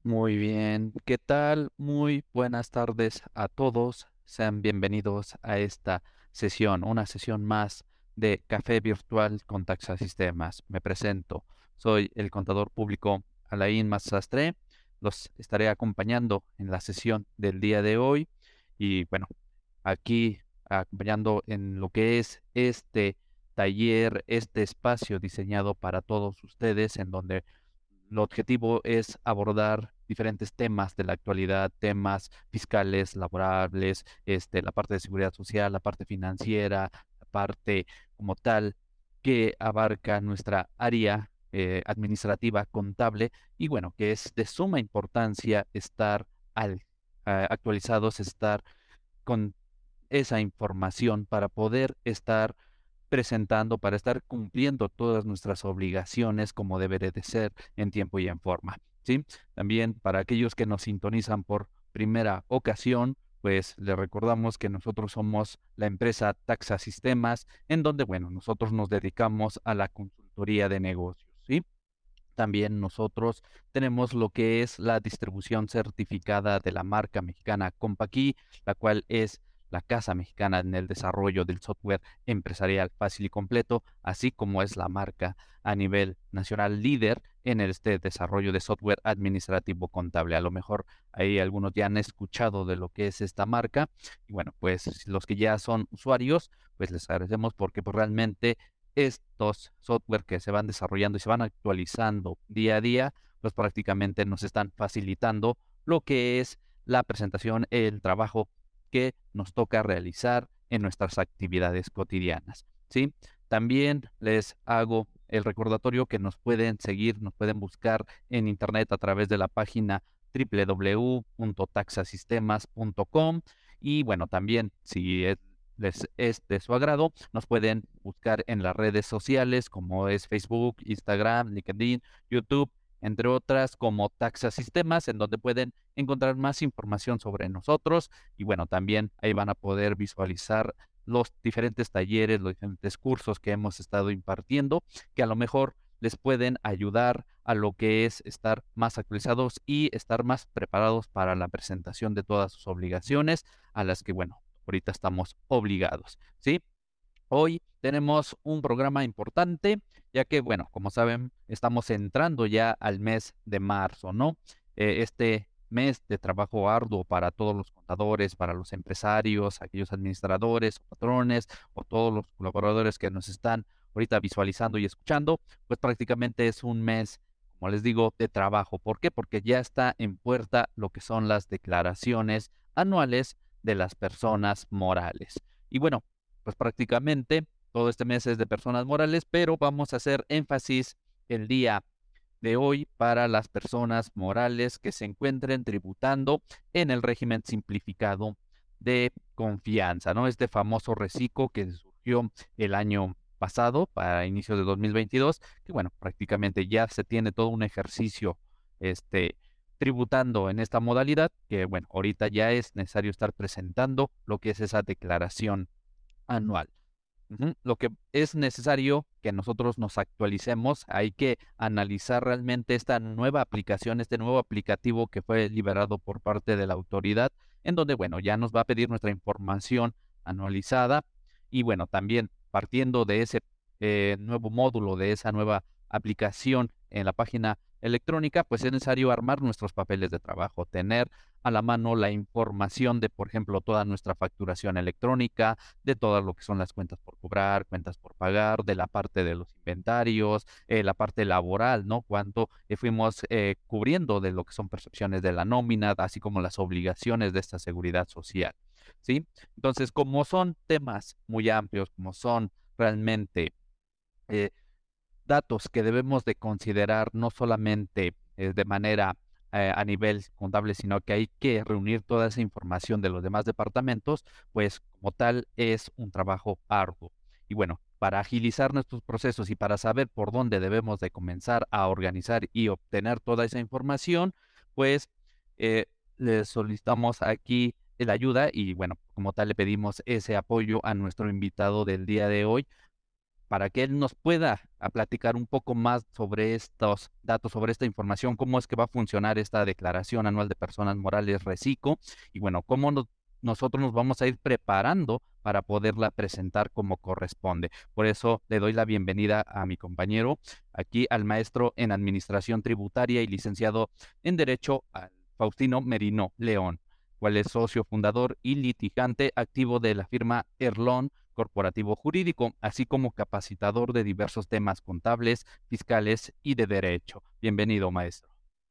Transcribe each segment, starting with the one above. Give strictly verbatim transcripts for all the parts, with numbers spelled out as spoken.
Muy bien, ¿qué tal? Muy buenas tardes a todos. Sean bienvenidos a esta sesión, una sesión más de Café Virtual con Taxa Sistemas. Me presento, soy el contador público Alain Massastre. Los estaré acompañando en la sesión del día de hoy y bueno, aquí acompañando en lo que es este taller, este espacio diseñado para todos ustedes en donde el objetivo es abordar diferentes temas de la actualidad, temas fiscales, laborables, este, la parte de seguridad social, la parte financiera, la parte como tal que abarca nuestra área eh, administrativa, contable, y bueno, que es de suma importancia estar al, ah, actualizados, estar con esa información para poder estar presentando, para estar cumpliendo todas nuestras obligaciones como deberé de ser en tiempo y en forma, ¿sí? También para aquellos que nos sintonizan por primera ocasión, pues les recordamos que nosotros somos la empresa Taxa Sistemas, en donde, bueno, nosotros nos dedicamos a la consultoría de negocios, ¿sí? También nosotros tenemos lo que es la distribución certificada de la marca mexicana Compaqui, la cual es la casa mexicana en el desarrollo del software empresarial fácil y completo, así como es la marca a nivel nacional líder en este desarrollo de software administrativo contable. A lo mejor ahí algunos ya han escuchado de lo que es esta marca y bueno, pues los que ya son usuarios, pues les agradecemos porque pues realmente estos software que se van desarrollando y se van actualizando día a día, pues prácticamente nos están facilitando lo que es la presentación, el trabajo que nos toca realizar en nuestras actividades cotidianas, ¿sí? También les hago el recordatorio que nos pueden seguir, nos pueden buscar en internet a través de la página w w w punto taxasistemas punto com y bueno, también si es les es de su agrado, nos pueden buscar en las redes sociales como es Facebook, Instagram, LinkedIn, YouTube, entre otras como Taxa Sistemas, en donde pueden encontrar más información sobre nosotros y bueno, también ahí van a poder visualizar los diferentes talleres, los diferentes cursos que hemos estado impartiendo, que a lo mejor les pueden ayudar a lo que es estar más actualizados y estar más preparados para la presentación de todas sus obligaciones a las que, bueno, ahorita estamos obligados, ¿sí? Hoy tenemos un programa importante, ya que, bueno, como saben, estamos entrando ya al mes de marzo, ¿no? Eh, este mes de trabajo arduo para todos los contadores, para los empresarios, aquellos administradores, patrones o todos los colaboradores que nos están ahorita visualizando y escuchando, pues prácticamente es un mes, como les digo, de trabajo. ¿Por qué? Porque ya está en puerta lo que son las declaraciones anuales de las personas morales. Y bueno, pues prácticamente todo este mes es de personas morales, pero vamos a hacer énfasis el día de hoy para las personas morales que se encuentren tributando en el régimen simplificado de confianza, ¿no? Este famoso reciclo que surgió el año pasado, para inicio de dos mil veintidós, que bueno, prácticamente ya se tiene todo un ejercicio este, tributando en esta modalidad, que bueno, ahorita ya es necesario estar presentando lo que es esa declaración anual. Ujú. Lo que es necesario que nosotros nos actualicemos, hay que analizar realmente esta nueva aplicación, este nuevo aplicativo que fue liberado por parte de la autoridad, en donde, bueno, ya nos va a pedir nuestra información anualizada y, bueno, también partiendo de ese eh, nuevo módulo, de esa nueva aplicación en la página electrónica, pues es necesario armar nuestros papeles de trabajo, tener a la mano la información de, por ejemplo, toda nuestra facturación electrónica, de todo lo que son las cuentas por cobrar, cuentas por pagar, de la parte de los inventarios, eh, la parte laboral, ¿no? Cuánto eh, fuimos eh, cubriendo de lo que son percepciones de la nómina, así como las obligaciones de esta seguridad social, ¿sí? Entonces, como son temas muy amplios, como son realmente eh, datos que debemos de considerar no solamente eh, de manera eh, a nivel contable, sino que hay que reunir toda esa información de los demás departamentos, pues como tal es un trabajo arduo. Y bueno, para agilizar nuestros procesos y para saber por dónde debemos de comenzar a organizar y obtener toda esa información, pues eh, le solicitamos aquí la ayuda y bueno, como tal le pedimos ese apoyo a nuestro invitado del día de hoy para que él nos pueda a platicar un poco más sobre estos datos, sobre esta información, cómo es que va a funcionar esta Declaración Anual de Personas Morales RECICO y bueno, cómo nos, nosotros nos vamos a ir preparando para poderla presentar como corresponde. Por eso le doy la bienvenida a mi compañero, aquí al maestro en Administración Tributaria y licenciado en Derecho, al Faustino Merino León, cual es socio fundador y litigante activo de la firma Erlón Corporativo Jurídico, así como capacitador de diversos temas contables, fiscales y de derecho. Bienvenido, maestro.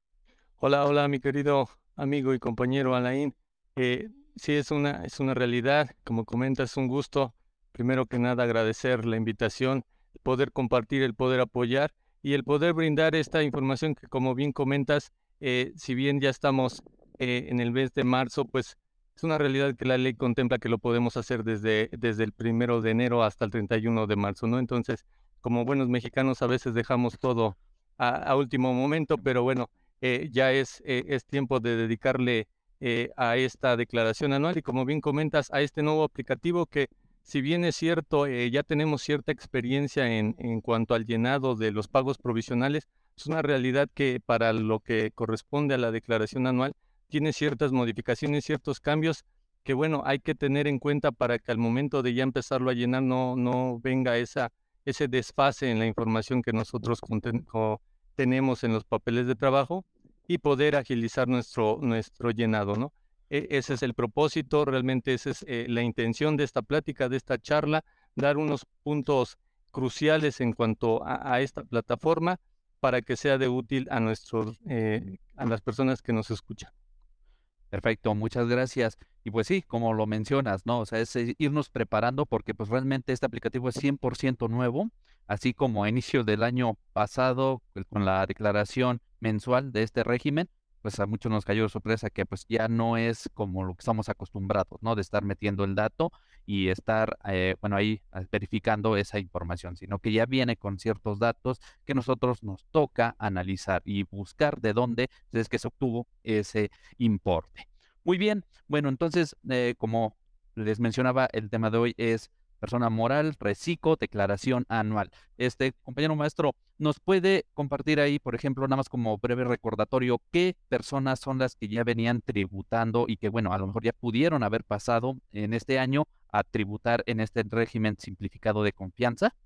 Hola, hola, mi querido amigo y compañero Alain. Eh, sí, es una, es una realidad. Como comentas, un gusto. Primero que nada, agradecer la invitación, el poder compartir, el poder apoyar y el poder brindar esta información que, como bien comentas, eh, si bien ya estamos eh, en el mes de marzo, pues es una realidad que la ley contempla que lo podemos hacer desde, desde el primero de enero hasta el treinta y uno de marzo, ¿no? Entonces, como buenos mexicanos, a veces dejamos todo a, a último momento, pero bueno. Eh, ya es, eh, es tiempo de dedicarle eh, a esta declaración anual y como bien comentas, a este nuevo aplicativo que si bien es cierto, eh, ya tenemos cierta experiencia en, en cuanto al llenado de los pagos provisionales, es una realidad que para lo que corresponde a la declaración anual tiene ciertas modificaciones, ciertos cambios que bueno, hay que tener en cuenta para que al momento de ya empezarlo a llenar no, no venga esa, ese desfase en la información que nosotros conten, co, tenemos en los papeles de trabajo y poder agilizar nuestro, nuestro llenado, ¿no? E ese es el propósito, realmente esa es eh, la intención de esta plática, de esta charla, dar unos puntos cruciales en cuanto a, a esta plataforma para que sea de útil a nuestros, eh, a las personas que nos escuchan. Perfecto, muchas gracias. Y pues sí, como lo mencionas, ¿no? O sea, es eh, irnos preparando porque pues realmente este aplicativo es cien por ciento nuevo, así como a inicio del año pasado, pues, con la declaración mensual de este régimen, pues a muchos nos cayó de sorpresa que pues ya no es como lo que estamos acostumbrados, ¿no? De estar metiendo el dato y estar, eh, bueno, ahí ah, verificando esa información, sino que ya viene con ciertos datos que nosotros nos toca analizar y buscar de dónde es que se obtuvo ese importe. Muy bien, bueno, entonces, eh, como les mencionaba, el tema de hoy es persona moral, reciclo, declaración anual. Este compañero maestro, ¿nos puede compartir ahí, por ejemplo, nada más como breve recordatorio, qué personas son las que ya venían tributando y que, bueno, a lo mejor ya pudieron haber pasado en este año a tributar en este régimen simplificado de confianza?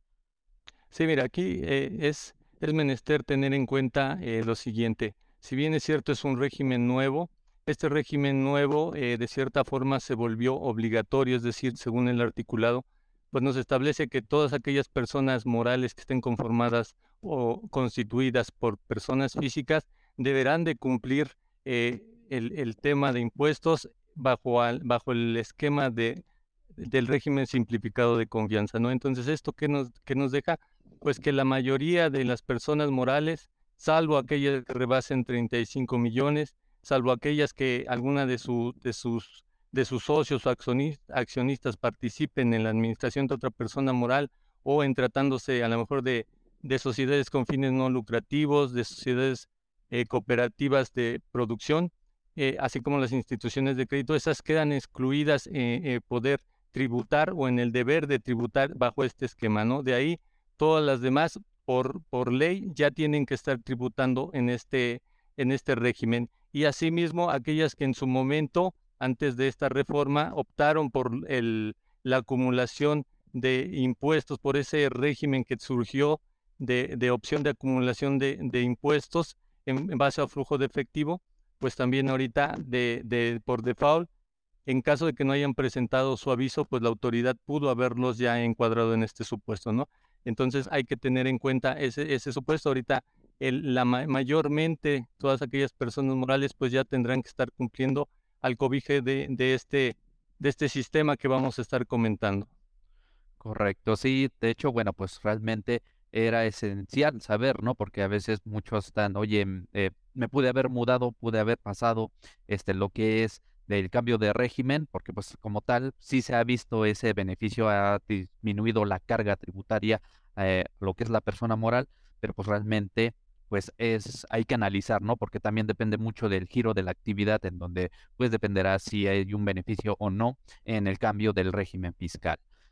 Sí, mira, aquí eh, es, es menester tener en cuenta eh, lo siguiente. Si bien es cierto, es un régimen nuevo, este régimen nuevo eh, de cierta forma se volvió obligatorio, es decir, según el articulado, pues nos establece que todas aquellas personas morales que estén conformadas o constituidas por personas físicas deberán de cumplir eh, el, el tema de impuestos bajo, al, bajo el esquema de, del régimen simplificado de confianza, ¿no? Entonces, ¿esto qué nos, qué nos deja? Pues que la mayoría de las personas morales, salvo aquellas que rebasen treinta y cinco millones, salvo aquellas que alguna de, su, de, sus, de sus socios o accionistas participen en la administración de otra persona moral o en tratándose a lo mejor de, de sociedades con fines no lucrativos, de sociedades eh, cooperativas de producción, eh, así como las instituciones de crédito, esas quedan excluidas en eh, eh, poder tributar o en el deber de tributar bajo este esquema, ¿no? De ahí todas las demás, por, por ley, ya tienen que estar tributando en este, en este régimen. Y asimismo, aquellas que en su momento, antes de esta reforma, optaron por el, la acumulación de impuestos, por ese régimen que surgió de, de opción de acumulación de, de impuestos en, en, base a flujo de efectivo, pues también ahorita de, de, por default, en caso de que no hayan presentado su aviso, pues la autoridad pudo haberlos ya encuadrado en este supuesto, ¿no? Entonces hay que tener en cuenta ese, ese supuesto. Ahorita el, la mayormente todas aquellas personas morales pues ya tendrán que estar cumpliendo al cobije de, de, este, de este sistema que vamos a estar comentando. Correcto, sí, de hecho, bueno, pues realmente era esencial saber, ¿no? Porque a veces muchos están, oye, mm, eh, me pude haber mudado, pude haber pasado, este, lo que es del cambio de régimen, porque pues como tal, sí se ha visto ese beneficio, ha disminuido la carga tributaria, eh, lo que es la persona moral, pero pues realmente, pues es, hay que analizar, ¿no? Porque también depende mucho del giro de la actividad, en donde pues dependerá si hay un beneficio o no en el cambio del régimen fiscal.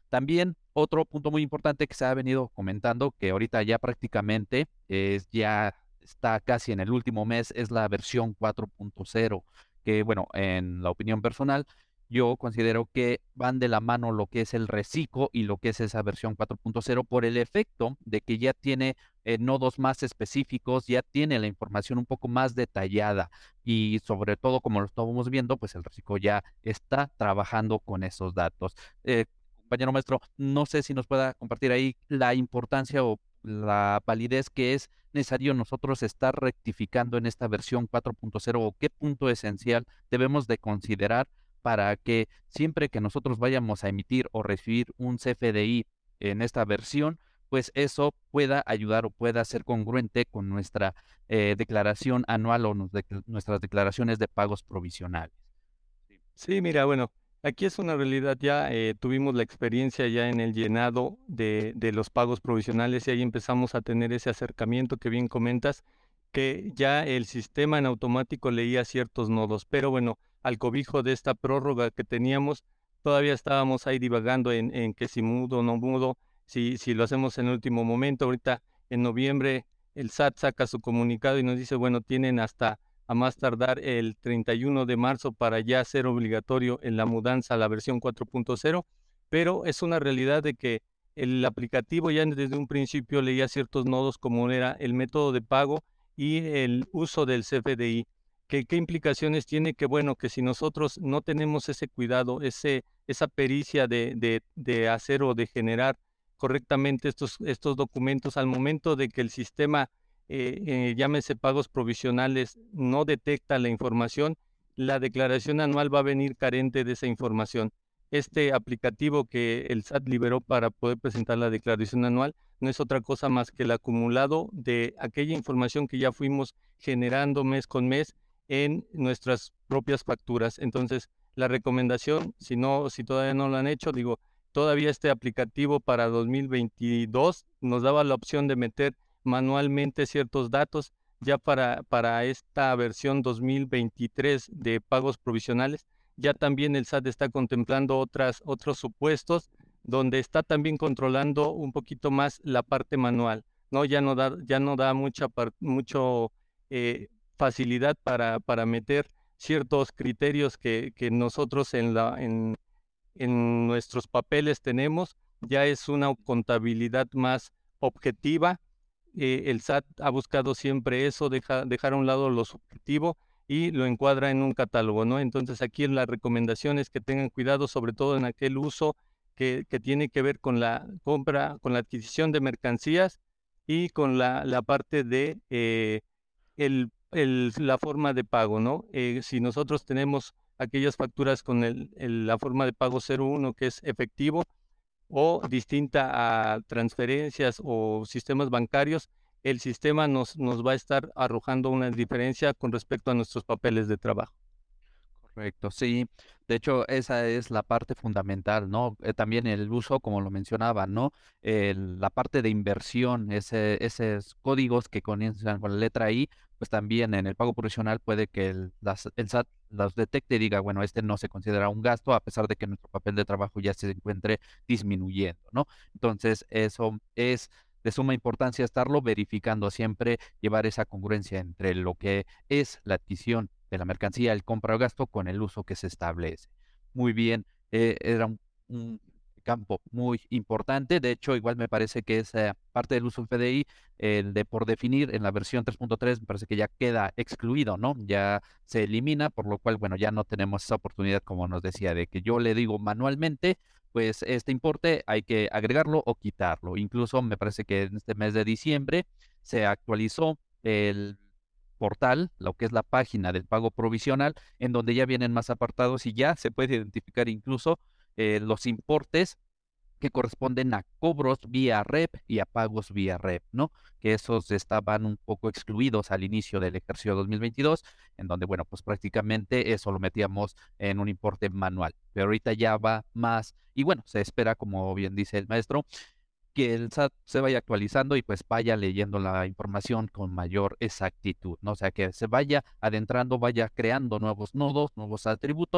También otro punto muy importante que se ha venido comentando, que ahorita ya prácticamente es, ya está casi en el último mes, es la versión cuatro punto cero, que bueno, en la opinión personal, yo considero que van de la mano lo que es el reciclo y lo que es esa versión cuatro punto cero por el efecto de que ya tiene eh, nodos más específicos, ya tiene la información un poco más detallada y sobre todo, como lo estábamos viendo, pues el reciclo ya está trabajando con esos datos. Eh, Compañero maestro, no sé si nos pueda compartir ahí la importancia o la validez que es necesario nosotros estar rectificando en esta versión cuatro punto cero o qué punto esencial debemos de considerar para que siempre que nosotros vayamos a emitir o recibir un C F D I en esta versión, pues eso pueda ayudar o pueda ser congruente con nuestra eh, declaración anual o nos de, nuestras declaraciones de pagos provisionales. Sí. Sí, mira, bueno, aquí es una realidad ya, eh, tuvimos la experiencia ya en el llenado de, de los pagos provisionales y ahí empezamos a tener ese acercamiento que bien comentas, que ya el sistema en automático leía ciertos nodos, pero bueno, al cobijo de esta prórroga que teníamos, todavía estábamos ahí divagando en, en que si mudo o no mudo, si, si lo hacemos en el último momento. Ahorita en noviembre el S A T saca su comunicado y nos dice, bueno, tienen hasta a más tardar el treinta y uno de marzo para ya ser obligatorio en la mudanza a la versión cuatro punto cero, pero es una realidad de que el aplicativo ya desde un principio leía ciertos nodos como era el método de pago y el uso del C F D I. ¿Qué, qué implicaciones tiene? Que bueno, que si nosotros no tenemos ese cuidado, ese, esa pericia de, de, de hacer o de generar correctamente estos, estos documentos al momento de que el sistema eh, eh, llámese pagos provisionales, no detecta la información, la declaración anual va a venir carente de esa información. Este aplicativo que el S A T liberó para poder presentar la declaración anual no es otra cosa más que el acumulado de aquella información que ya fuimos generando mes con mes en nuestras propias facturas. Entonces, la recomendación, si no, si todavía no lo han hecho, digo, todavía este aplicativo para dos mil veintidós nos daba la opción de meter manualmente ciertos datos. Ya para, para esta versión dos mil veintitrés de pagos provisionales, ya también el S A T está contemplando otras, otros supuestos donde está también controlando un poquito más la parte manual, ¿no? Ya no da, ya no da mucha mucho eh, facilidad para, para meter ciertos criterios que, que nosotros en, la, en, en nuestros papeles tenemos. Ya es una contabilidad más objetiva. Eh, el S A T ha buscado siempre eso, deja, dejar a un lado lo subjetivo y lo encuadra en un catálogo, ¿no? Entonces aquí la recomendación es que tengan cuidado, sobre todo en aquel uso que, que tiene que ver con la compra, con la adquisición de mercancías y con la, la parte de eh, el, el, la forma de pago, ¿no? Eh, si nosotros tenemos aquellas facturas con el, el, la forma de pago cero uno que es efectivo, o distinta a transferencias o sistemas bancarios, el sistema nos, nos va a estar arrojando una diferencia con respecto a nuestros papeles de trabajo. Correcto, sí. De hecho, esa es la parte fundamental, ¿no? Eh, también el uso, como lo mencionaba, ¿no? El- la parte de inversión, ese, esos códigos que comienzan con la letra I, pues también en el pago profesional puede que el, las- el S A T los detecte y diga, bueno, este no se considera un gasto a pesar de que nuestro papel de trabajo ya se encuentre disminuyendo, ¿no? Entonces, eso es de suma importancia estarlo verificando siempre, llevar esa congruencia entre lo que es la adquisición de la mercancía, el compra o gasto con el uso que se establece. Muy bien, eh, era un, un campo muy importante. De hecho, igual me parece que esa parte del uso del F D I, el de por definir en la versión tres punto tres, me parece que ya queda excluido, ¿no? Ya se elimina, por lo cual, bueno, ya no tenemos esa oportunidad, como nos decía, de que yo le digo manualmente, pues este importe hay que agregarlo o quitarlo. Incluso me parece que en este mes de diciembre se actualizó el portal, lo que es la página del pago provisional, en donde ya vienen más apartados y ya se puede identificar incluso eh, los importes que corresponden a cobros vía REP y a pagos vía REP, ¿no? Que esos estaban un poco excluidos al inicio del ejercicio dos mil veintidós, en donde, bueno, pues prácticamente eso lo metíamos en un importe manual, pero ahorita ya va más, y bueno, se espera, como bien dice el maestro, que el S A T se vaya actualizando y pues vaya leyendo la información con mayor exactitud, ¿no? O sea, que se vaya adentrando, vaya creando nuevos nodos, nuevos atributos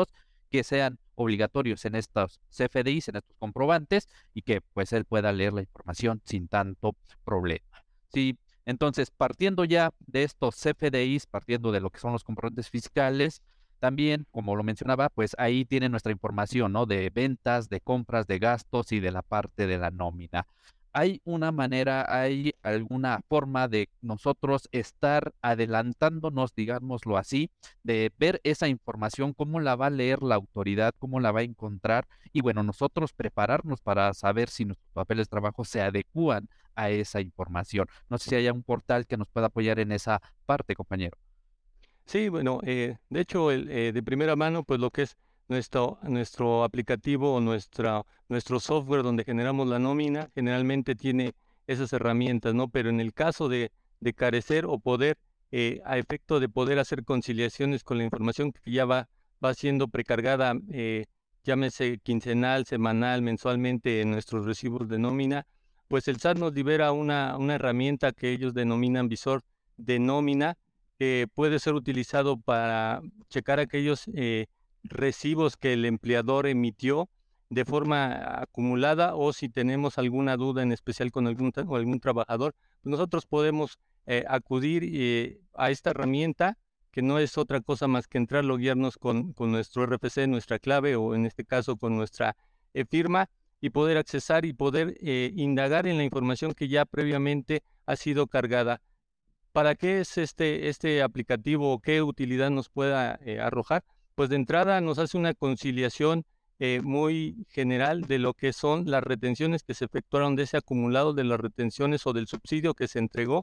que sean obligatorios en estos C F D Is, en estos comprobantes, y que pues él pueda leer la información sin tanto problema. Sí, entonces partiendo ya de estos C F D Is, partiendo de lo que son los comprobantes fiscales, también, como lo mencionaba, pues ahí tiene nuestra información, ¿no? De ventas, de compras, de gastos y de la parte de la nómina. ¿Hay una manera, hay alguna forma de nosotros estar adelantándonos, digámoslo así, de ver esa información, cómo la va a leer la autoridad, cómo la va a encontrar y bueno, nosotros prepararnos para saber si nuestros papeles de trabajo se adecúan a esa información? No sé si haya un portal que nos pueda apoyar en esa parte, compañero. Sí, bueno, eh, de hecho, el, eh, de primera mano, pues lo que es nuestro, nuestro aplicativo o nuestra, nuestro software donde generamos la nómina, generalmente tiene esas herramientas, ¿no? Pero en el caso de, de carecer o poder, eh, a efecto de poder hacer conciliaciones con la información que ya va, va siendo precargada, eh, llámese quincenal, semanal, mensualmente en nuestros recibos de nómina, pues el S A T nos libera una, una herramienta que ellos denominan visor de nómina, que puede ser utilizado para checar aquellos eh, recibos que el empleador emitió de forma acumulada, o si tenemos alguna duda en especial con algún, o algún trabajador, pues nosotros podemos eh, acudir eh, a esta herramienta, que no es otra cosa más que entrar, loguearnos con, con nuestro R F C, nuestra clave, o en este caso con nuestra eh, firma, y poder accesar y poder eh, indagar en la información que ya previamente ha sido cargada. ¿Para qué es este, este aplicativo o qué utilidad nos pueda eh, arrojar? Pues de entrada nos hace una conciliación eh, muy general de lo que son las retenciones que se efectuaron, de ese acumulado de las retenciones o del subsidio que se entregó,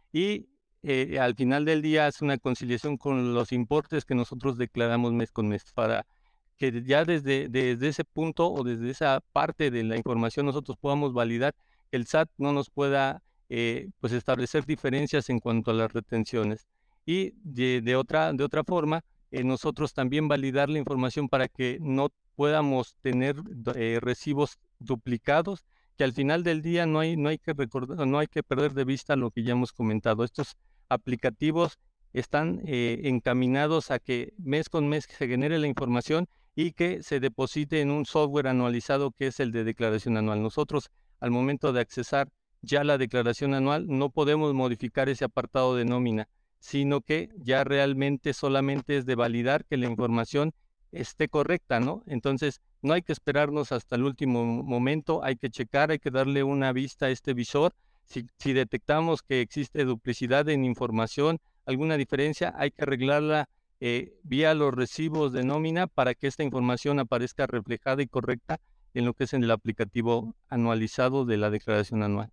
y eh, al final del día hace una conciliación con los importes que nosotros declaramos mes con mes, para que ya desde, desde ese punto o desde esa parte de la información nosotros podamos validar que el S A T no nos pueda eh, pues establecer diferencias en cuanto a las retenciones. Y de, de otra, de otra forma, eh, nosotros también validar la información para que no podamos tener eh, recibos duplicados, que al final del día no hay, no hay que recordar, no hay que perder de vista lo que ya hemos comentado. Estos aplicativos están eh, encaminados a que mes con mes se genere la información y que se deposite en un software anualizado, que es el de declaración anual. Nosotros, al momento de accesar ya la declaración anual, no podemos modificar ese apartado de nómina, sino que ya realmente solamente es de validar que la información esté correcta, ¿no? Entonces, no hay que esperarnos hasta el último momento, hay que checar, hay que darle una vista a este visor. Si, si detectamos que existe duplicidad en información, alguna diferencia, hay que arreglarla eh, vía los recibos de nómina, para que esta información aparezca reflejada y correcta en lo que es en el aplicativo anualizado de la declaración anual.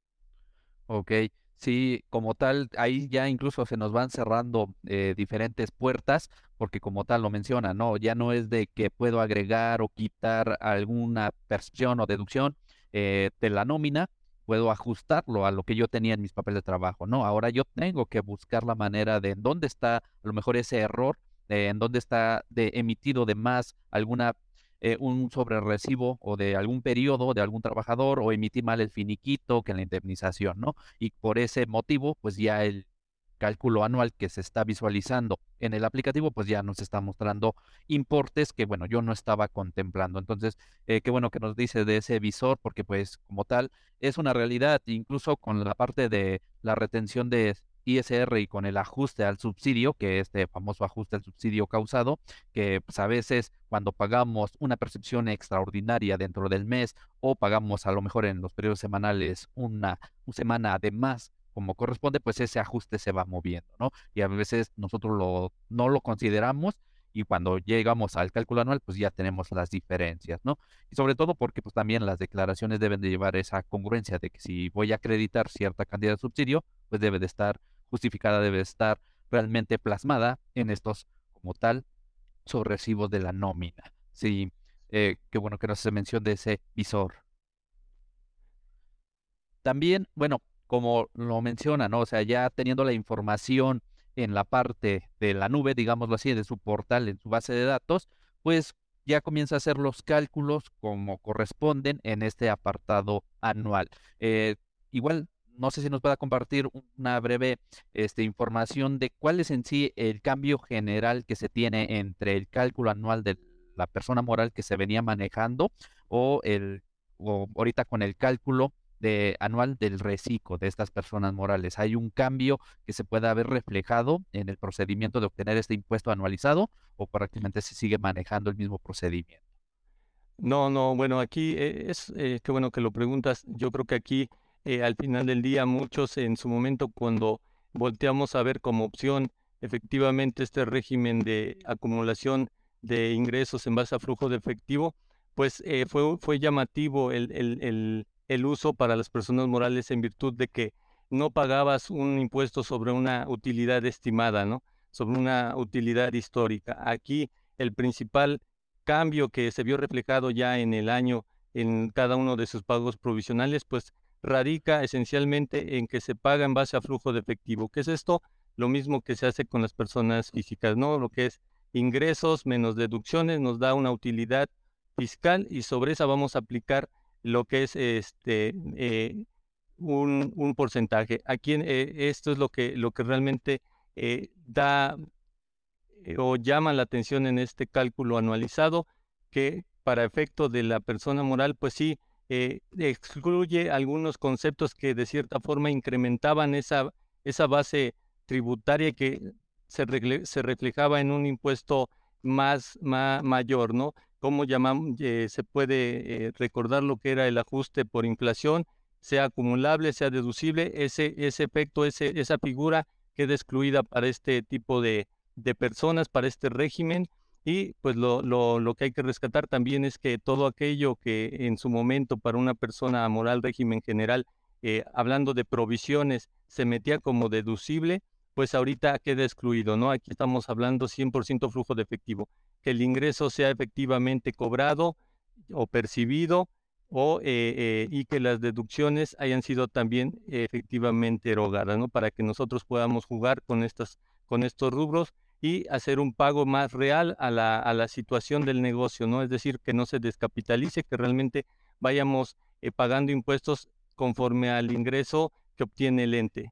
Ok, sí, como tal, ahí ya incluso se nos van cerrando eh, diferentes puertas, porque como tal lo menciona, ¿no? Ya no es de que puedo agregar o quitar alguna percepción o deducción eh, de la nómina, puedo ajustarlo a lo que yo tenía en mis papeles de trabajo, ¿no? Ahora yo tengo que buscar la manera de en dónde está a lo mejor ese error, eh, en dónde está de emitido de más alguna eh, un sobrerecibo o de algún periodo de algún trabajador, o emití mal el finiquito que la indemnización, ¿no? Y por ese motivo, pues ya el cálculo anual que se está visualizando en el aplicativo, pues ya nos está mostrando importes que, bueno, yo no estaba contemplando. Entonces, eh, qué bueno que nos dice de ese visor, porque pues como tal es una realidad, incluso con la parte de la retención de I S R y con el ajuste al subsidio, que es este famoso ajuste al subsidio causado, que pues a veces cuando pagamos una percepción extraordinaria dentro del mes, o pagamos a lo mejor en los periodos semanales una, una semana de más como corresponde, pues ese ajuste se va moviendo, ¿no? Y a veces nosotros lo, no lo consideramos, y cuando llegamos al cálculo anual, pues ya tenemos las diferencias, ¿no? Y sobre todo porque pues también las declaraciones deben de llevar esa congruencia de que si voy a acreditar cierta cantidad de subsidio, pues debe de estar justificada, debe de estar realmente plasmada en estos como tal sobre recibos de la nómina. Sí, eh, qué bueno que nos hace mención de ese visor. También, bueno, como lo menciona, ¿no? O sea, ya teniendo la información en la parte de la nube, digámoslo así, de su portal, en su base de datos, pues ya comienza a hacer los cálculos como corresponden en este apartado anual. Eh, igual, no sé si nos pueda compartir una breve este, información de cuál es en sí el cambio general que se tiene entre el cálculo anual del la persona moral que se venía manejando o, el, o ahorita con el cálculo de, anual del reciclo de estas personas morales? ¿Hay un cambio que se pueda haber reflejado en el procedimiento de obtener este impuesto anualizado o prácticamente se sigue manejando el mismo procedimiento? No, no, bueno, aquí eh, es, eh, qué bueno que lo preguntas. Yo creo que aquí, eh, al final del día, muchos en su momento, cuando volteamos a ver como opción efectivamente este régimen de acumulación de ingresos en base a flujo de efectivo, pues eh, fue, fue llamativo el, el, el, el uso para las personas morales en virtud de que no pagabas un impuesto sobre una utilidad estimada, ¿no? Sobre una utilidad histórica. Aquí el principal cambio que se vio reflejado ya en el año en cada uno de sus pagos provisionales, pues radica esencialmente en que se paga en base a flujo de efectivo. ¿Qué es esto? Lo mismo que se hace con las personas físicas, ¿no? Lo que es ingresos menos deducciones nos da una utilidad fiscal y sobre esa vamos a aplicar lo que es este eh, un, un porcentaje. Aquí eh, esto es lo que, lo que realmente eh, da eh, o llama la atención en este cálculo anualizado, que para efecto de la persona moral, pues sí, eh, excluye algunos conceptos que de cierta forma incrementaban esa, esa base tributaria que se, regle- se reflejaba en un impuesto más, ma- mayor, ¿no? ¿Cómo llamamos? Eh, se puede eh, recordar lo que era el ajuste por inflación, sea acumulable, sea deducible, ese, ese efecto, ese, esa figura queda excluida para este tipo de de personas para este régimen y pues lo, lo, lo que hay que rescatar también es que todo aquello que en su momento para una persona moral régimen general, eh, hablando de provisiones, se metía como deducible, pues ahorita queda excluido, ¿no? Aquí estamos hablando cien por ciento flujo de efectivo, que el ingreso sea efectivamente cobrado o percibido o, eh, eh, y que las deducciones hayan sido también eh, efectivamente erogadas, ¿no? Para que nosotros podamos jugar con estas, con estos rubros y hacer un pago más real a la, a la situación del negocio, ¿no? Es decir, que no se descapitalice, que realmente vayamos eh, pagando impuestos conforme al ingreso que obtiene el ente.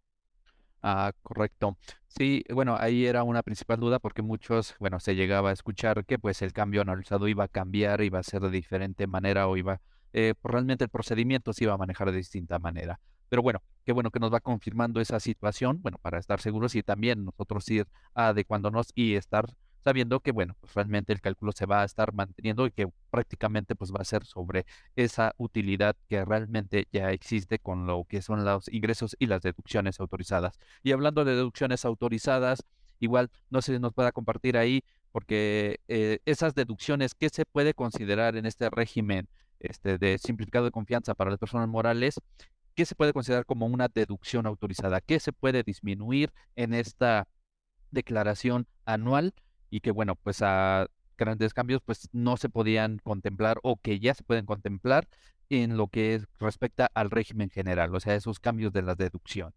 Ah, correcto. Sí, bueno, ahí era una principal duda porque muchos, bueno, se llegaba a escuchar que pues el cambio anualizado iba a cambiar, iba a ser de diferente manera o iba, eh, pues, realmente el procedimiento se iba a manejar de distinta manera. Pero bueno, qué bueno que nos va confirmando esa situación, bueno, para estar seguros y también nosotros ir adecuándonos y estar sabiendo que, bueno, pues realmente el cálculo se va a estar manteniendo y que prácticamente pues va a ser sobre esa utilidad que realmente ya existe con lo que son los ingresos y las deducciones autorizadas. Y hablando de deducciones autorizadas, igual no sé si nos pueda compartir ahí, porque eh, esas deducciones, ¿qué se puede considerar en este régimen este, de simplificado de confianza para las personas morales? ¿Qué se puede considerar como una deducción autorizada? ¿Qué se puede disminuir en esta declaración anual? Y que bueno, pues a grandes cambios pues no se podían contemplar o que ya se pueden contemplar en lo que es- respecta al régimen general, o sea, esos cambios de las deducciones.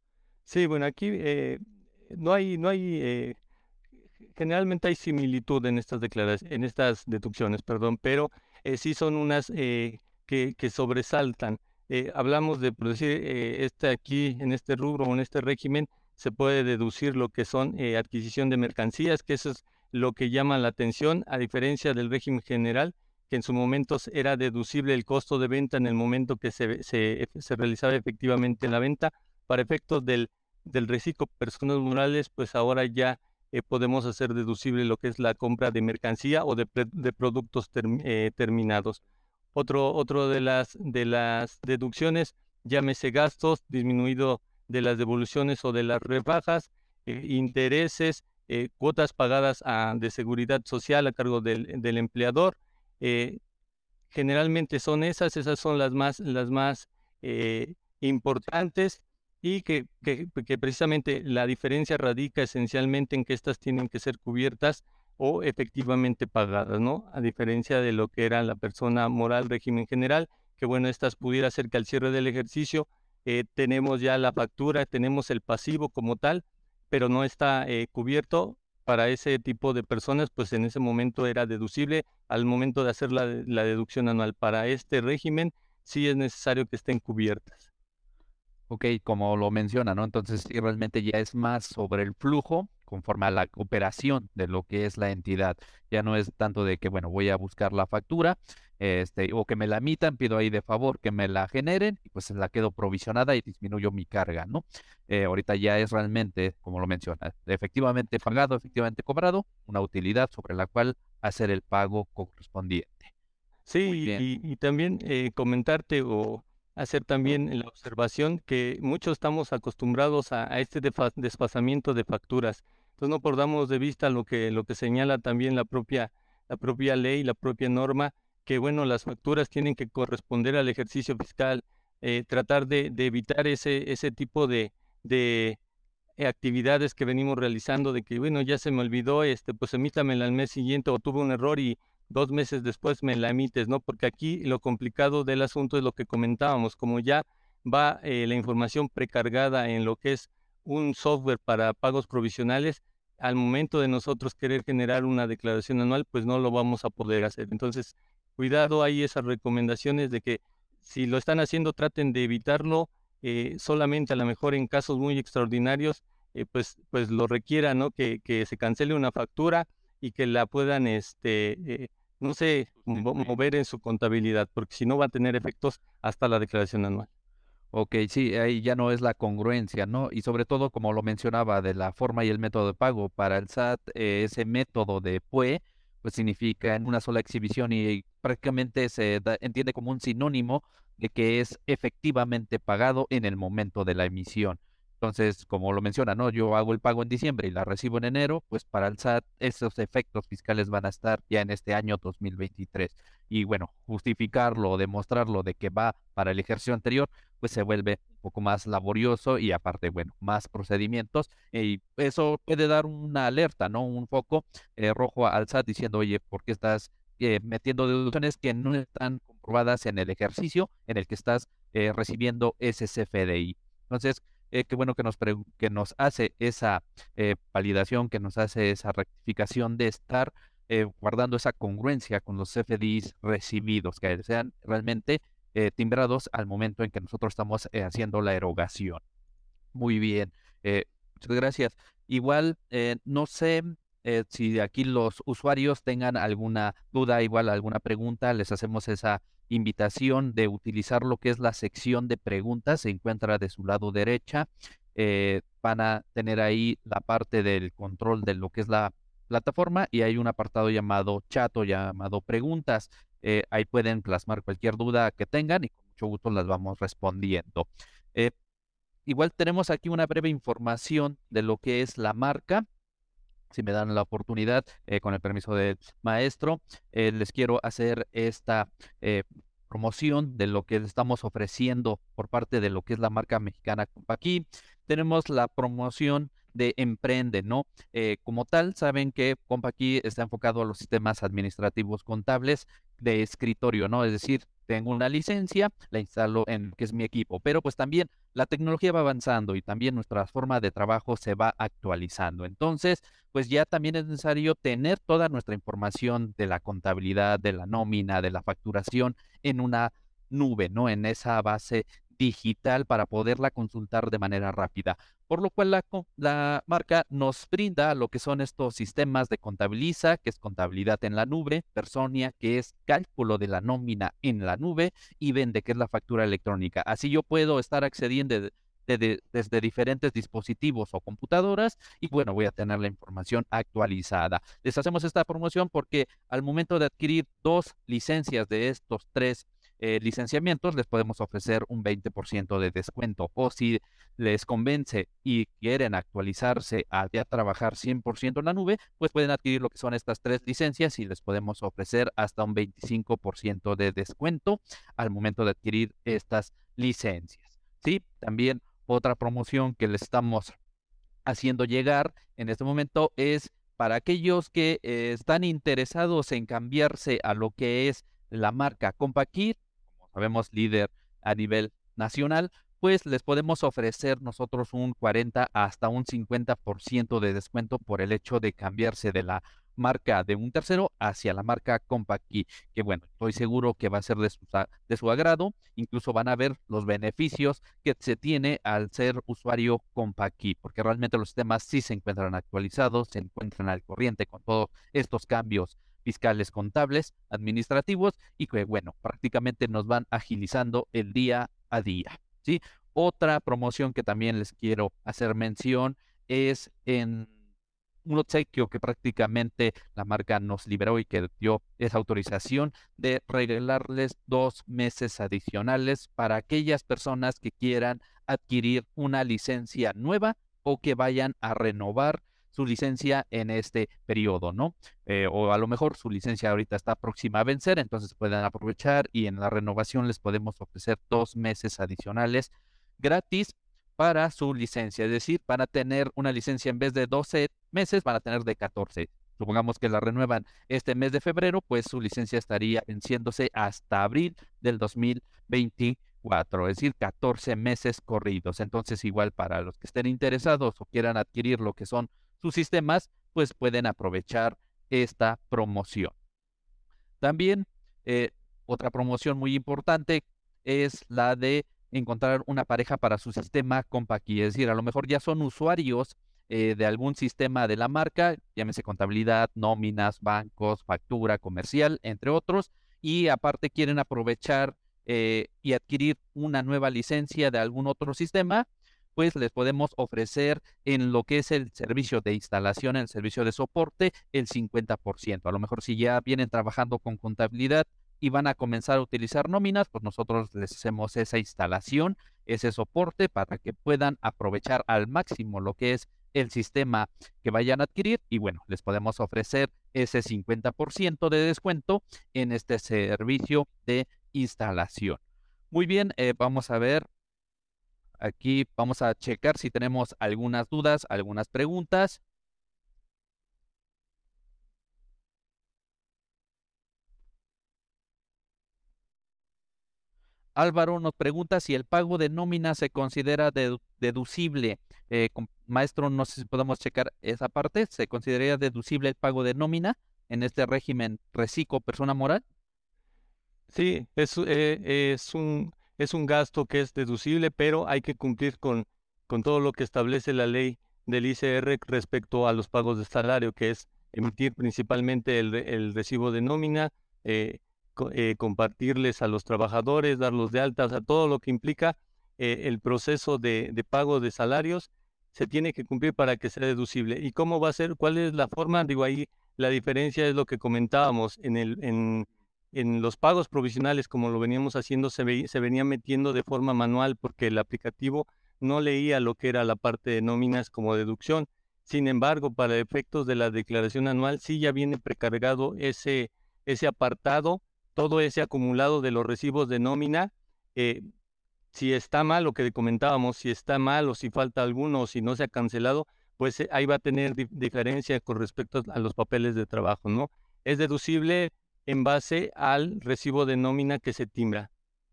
Sí, bueno, aquí eh, no hay, no hay, eh, generalmente hay similitud en estas declaraciones, en estas deducciones, perdón, pero eh, sí son unas eh, que, que sobresaltan. Eh, hablamos de, por decir, eh, este aquí, en este rubro o en este régimen, se puede deducir lo que son eh, adquisición de mercancías, que eso es lo que llama la atención, a diferencia del régimen general, que en su momento era deducible el costo de venta en el momento que se, se, se realizaba efectivamente la venta. Para efectos del, del reciclo personas morales, pues ahora ya eh, podemos hacer deducible lo que es la compra de mercancía o de, de productos term, eh, terminados. Otro, otro de las, de las deducciones, llámese gastos, disminuido de las devoluciones o de las rebajas, eh, intereses, eh, cuotas pagadas a, de seguridad social a cargo del, del empleador. Eh, generalmente son esas, esas son las más, las más eh, importantes y que, que, que precisamente la diferencia radica esencialmente en que estas tienen que ser cubiertas o efectivamente pagadas, ¿no? A diferencia de lo que era la persona moral régimen general, que bueno, estas pudiera ser que al cierre del ejercicio eh, tenemos ya la factura, tenemos el pasivo como tal, pero no está eh, cubierto. Para ese tipo de personas, pues en ese momento era deducible al momento de hacer la, la deducción anual. Para este régimen sí es necesario que estén cubiertas. Ok, como lo menciona, ¿no? Entonces, sí, realmente ya es más sobre el flujo conforme a la operación de lo que es la entidad. Ya no es tanto de que, bueno, voy a buscar la factura, este, o que me la emitan, pido ahí de favor que me la generen y pues la quedo provisionada y disminuyo mi carga, ¿no? Eh, ahorita ya es realmente, como lo menciona, efectivamente pagado, efectivamente cobrado, una utilidad sobre la cual hacer el pago correspondiente. Muy Sí, bien. y, y también eh, comentarte o hacer también la observación que muchos estamos acostumbrados a, a este defa- desfasamiento de facturas. Entonces no perdamos de vista lo que, lo que señala también la propia, la propia ley, la propia norma, que bueno, las facturas tienen que corresponder al ejercicio fiscal, eh, tratar de, de evitar ese, ese tipo de, de eh, actividades que venimos realizando de que, bueno, ya se me olvidó, este, pues emítamela al mes siguiente o tuve un error y dos meses después me la emites, ¿no? Porque aquí lo complicado del asunto es lo que comentábamos, como ya va eh, la información precargada en lo que es un software para pagos provisionales, al momento de nosotros querer generar una declaración anual, pues no lo vamos a poder hacer. Entonces, cuidado, hay esas recomendaciones de que si lo están haciendo, traten de evitarlo, eh, solamente a lo mejor en casos muy extraordinarios, eh, pues, pues lo requiera, ¿no? Que, que se cancele una factura y que la puedan, este, eh, no sé, mo- Sustituir. mover en su contabilidad, porque si no va a tener efectos hasta la declaración anual. Ok, sí, ahí ya no es la congruencia, ¿no? Y sobre todo, como lo mencionaba, de la forma y el método de pago. Para el S A T, eh, ese método de P U E, pues significa en una sola exhibición y prácticamente se da- entiende como un sinónimo de que es efectivamente pagado en el momento de la emisión. Entonces, como lo menciona, ¿no? Yo hago el pago en diciembre y la recibo en enero, pues para el S A T esos efectos fiscales van a estar ya en este año dos mil veintitrés. Y bueno, justificarlo o demostrarlo de que va para el ejercicio anterior pues se vuelve un poco más laborioso y aparte, bueno, más procedimientos y eso puede dar una alerta, ¿no? Un foco eh, rojo al S A T diciendo, oye, ¿por qué estás eh, metiendo deducciones que no están comprobadas en el ejercicio en el que estás eh, recibiendo ese C F D I? Entonces, eh, qué bueno que nos, pre- que nos hace esa eh, validación, que nos hace esa rectificación de estar eh, guardando esa congruencia con los C F D Is recibidos, que sean realmente eh, timbrados al momento en que nosotros estamos eh, haciendo la erogación. Muy bien, eh, muchas gracias. Igual, eh, no sé eh, si aquí los usuarios tengan alguna duda, igual alguna pregunta, les hacemos esa invitación de utilizar lo que es la sección de preguntas, se encuentra de su lado derecha. Eh, van a tener ahí la parte del control de lo que es la plataforma y hay un apartado llamado chat o llamado preguntas. Eh, ahí pueden plasmar cualquier duda que tengan y con mucho gusto las vamos respondiendo. Eh, Igual tenemos aquí una breve información de lo que es la marca. Si me dan la oportunidad, eh, con el permiso del maestro, eh, les quiero hacer esta eh, promoción de lo que estamos ofreciendo por parte de lo que es la marca mexicana. Aquí tenemos la promoción de Emprende, ¿no? Eh, como tal, saben que Compaqui está enfocado a los sistemas administrativos contables de escritorio, ¿no? Es decir, tengo una licencia, la instalo en que es mi equipo, pero pues también la tecnología va avanzando y también nuestra forma de trabajo se va actualizando. Entonces, pues ya también es necesario tener toda nuestra información de la contabilidad, de la nómina, de la facturación en una nube, ¿no? En esa base digital para poderla consultar de manera rápida. Por lo cual la, co- la marca nos brinda lo que son estos sistemas de Contabiliza, que es contabilidad en la nube, Personia, que es cálculo de la nómina en la nube, y Vende, que es la factura electrónica. Así yo puedo estar accediendo de- de- de- desde diferentes dispositivos o computadoras y bueno, voy a tener la información actualizada. Les hacemos esta promoción porque al momento de adquirir dos licencias de estos tres eh, licenciamientos, les podemos ofrecer un veinte por ciento de descuento. O si les convence y quieren actualizarse a ya trabajar cien por ciento en la nube, pues pueden adquirir lo que son estas tres licencias y les podemos ofrecer hasta un veinticinco por ciento de descuento al momento de adquirir estas licencias. Sí, también otra promoción que les estamos haciendo llegar en este momento es para aquellos que eh, están interesados en cambiarse a lo que es la marca Compakit, como sabemos, líder a nivel nacional, pues les podemos ofrecer nosotros un cuarenta hasta un cincuenta por ciento de descuento por el hecho de cambiarse de la marca de un tercero hacia la marca CompactKey, que bueno, estoy seguro que va a ser de su, de su agrado. Incluso van a ver los beneficios que se tiene al ser usuario CompactKey, porque realmente los sistemas sí se encuentran actualizados, se encuentran al corriente con todos estos cambios fiscales, contables, administrativos, y que bueno, prácticamente nos van agilizando el día a día, ¿sí? Otra promoción que también les quiero hacer mención es en un obsequio que prácticamente la marca nos liberó y que dio esa autorización de regalarles dos meses adicionales para aquellas personas que quieran adquirir una licencia nueva o que vayan a renovar su licencia en este periodo, ¿no? Eh, o a lo mejor su licencia ahorita está próxima a vencer, entonces pueden aprovechar y en la renovación les podemos ofrecer dos meses adicionales gratis para su licencia. Es decir, van a tener una licencia en vez de doce meses, van a tener de catorce. Supongamos que la renuevan este mes de febrero, pues su licencia estaría venciéndose hasta abril del dos mil veinticuatro, es decir, catorce meses corridos. Entonces, igual para los que estén interesados o quieran adquirir lo que son sus sistemas, pues pueden aprovechar esta promoción. También, eh, otra promoción muy importante es la de encontrar una pareja para su sistema CompactKey. Es decir, a lo mejor ya son usuarios eh, de algún sistema de la marca, llámese contabilidad, nóminas, bancos, factura, comercial, entre otros, y aparte quieren aprovechar eh, y adquirir una nueva licencia de algún otro sistema, pues les podemos ofrecer en lo que es el servicio de instalación, el servicio de soporte, el cincuenta por ciento. A lo mejor si ya vienen trabajando con contabilidad y van a comenzar a utilizar nóminas, pues nosotros les hacemos esa instalación, ese soporte para que puedan aprovechar al máximo lo que es el sistema que vayan a adquirir y bueno, les podemos ofrecer ese cincuenta por ciento de descuento en este servicio de instalación. Muy bien, eh, vamos a ver. Aquí vamos a checar si tenemos algunas dudas, algunas preguntas. Álvaro nos pregunta si el pago de nómina se considera dedu deducible. Eh, maestro, no sé si podemos checar esa parte. ¿Se consideraría deducible el pago de nómina en este régimen reciclo persona moral? Sí, es, eh, es un, es un gasto que es deducible, pero hay que cumplir con, con todo lo que establece la ley del I C R respecto a los pagos de salario, que es emitir principalmente el, el recibo de nómina, eh, co- eh, compartirles a los trabajadores, darlos de alta, o sea, todo lo que implica eh, el proceso de, de pago de salarios se tiene que cumplir para que sea deducible. ¿Y cómo va a ser? ¿Cuál es la forma? Digo, ahí la diferencia es lo que comentábamos en el, en en los pagos provisionales, como lo veníamos haciendo, se, ve, se venía metiendo de forma manual porque el aplicativo no leía lo que era la parte de nóminas como deducción. Sin embargo, para efectos de la declaración anual, sí ya viene precargado ese, ese apartado, todo ese acumulado de los recibos de nómina. Eh, si está mal, lo que comentábamos, si está mal o si falta alguno o si no se ha cancelado, pues eh, ahí va a tener di diferencia con respecto a los papeles de trabajo, ¿no? Es deducible en base al recibo de nómina que se timbra.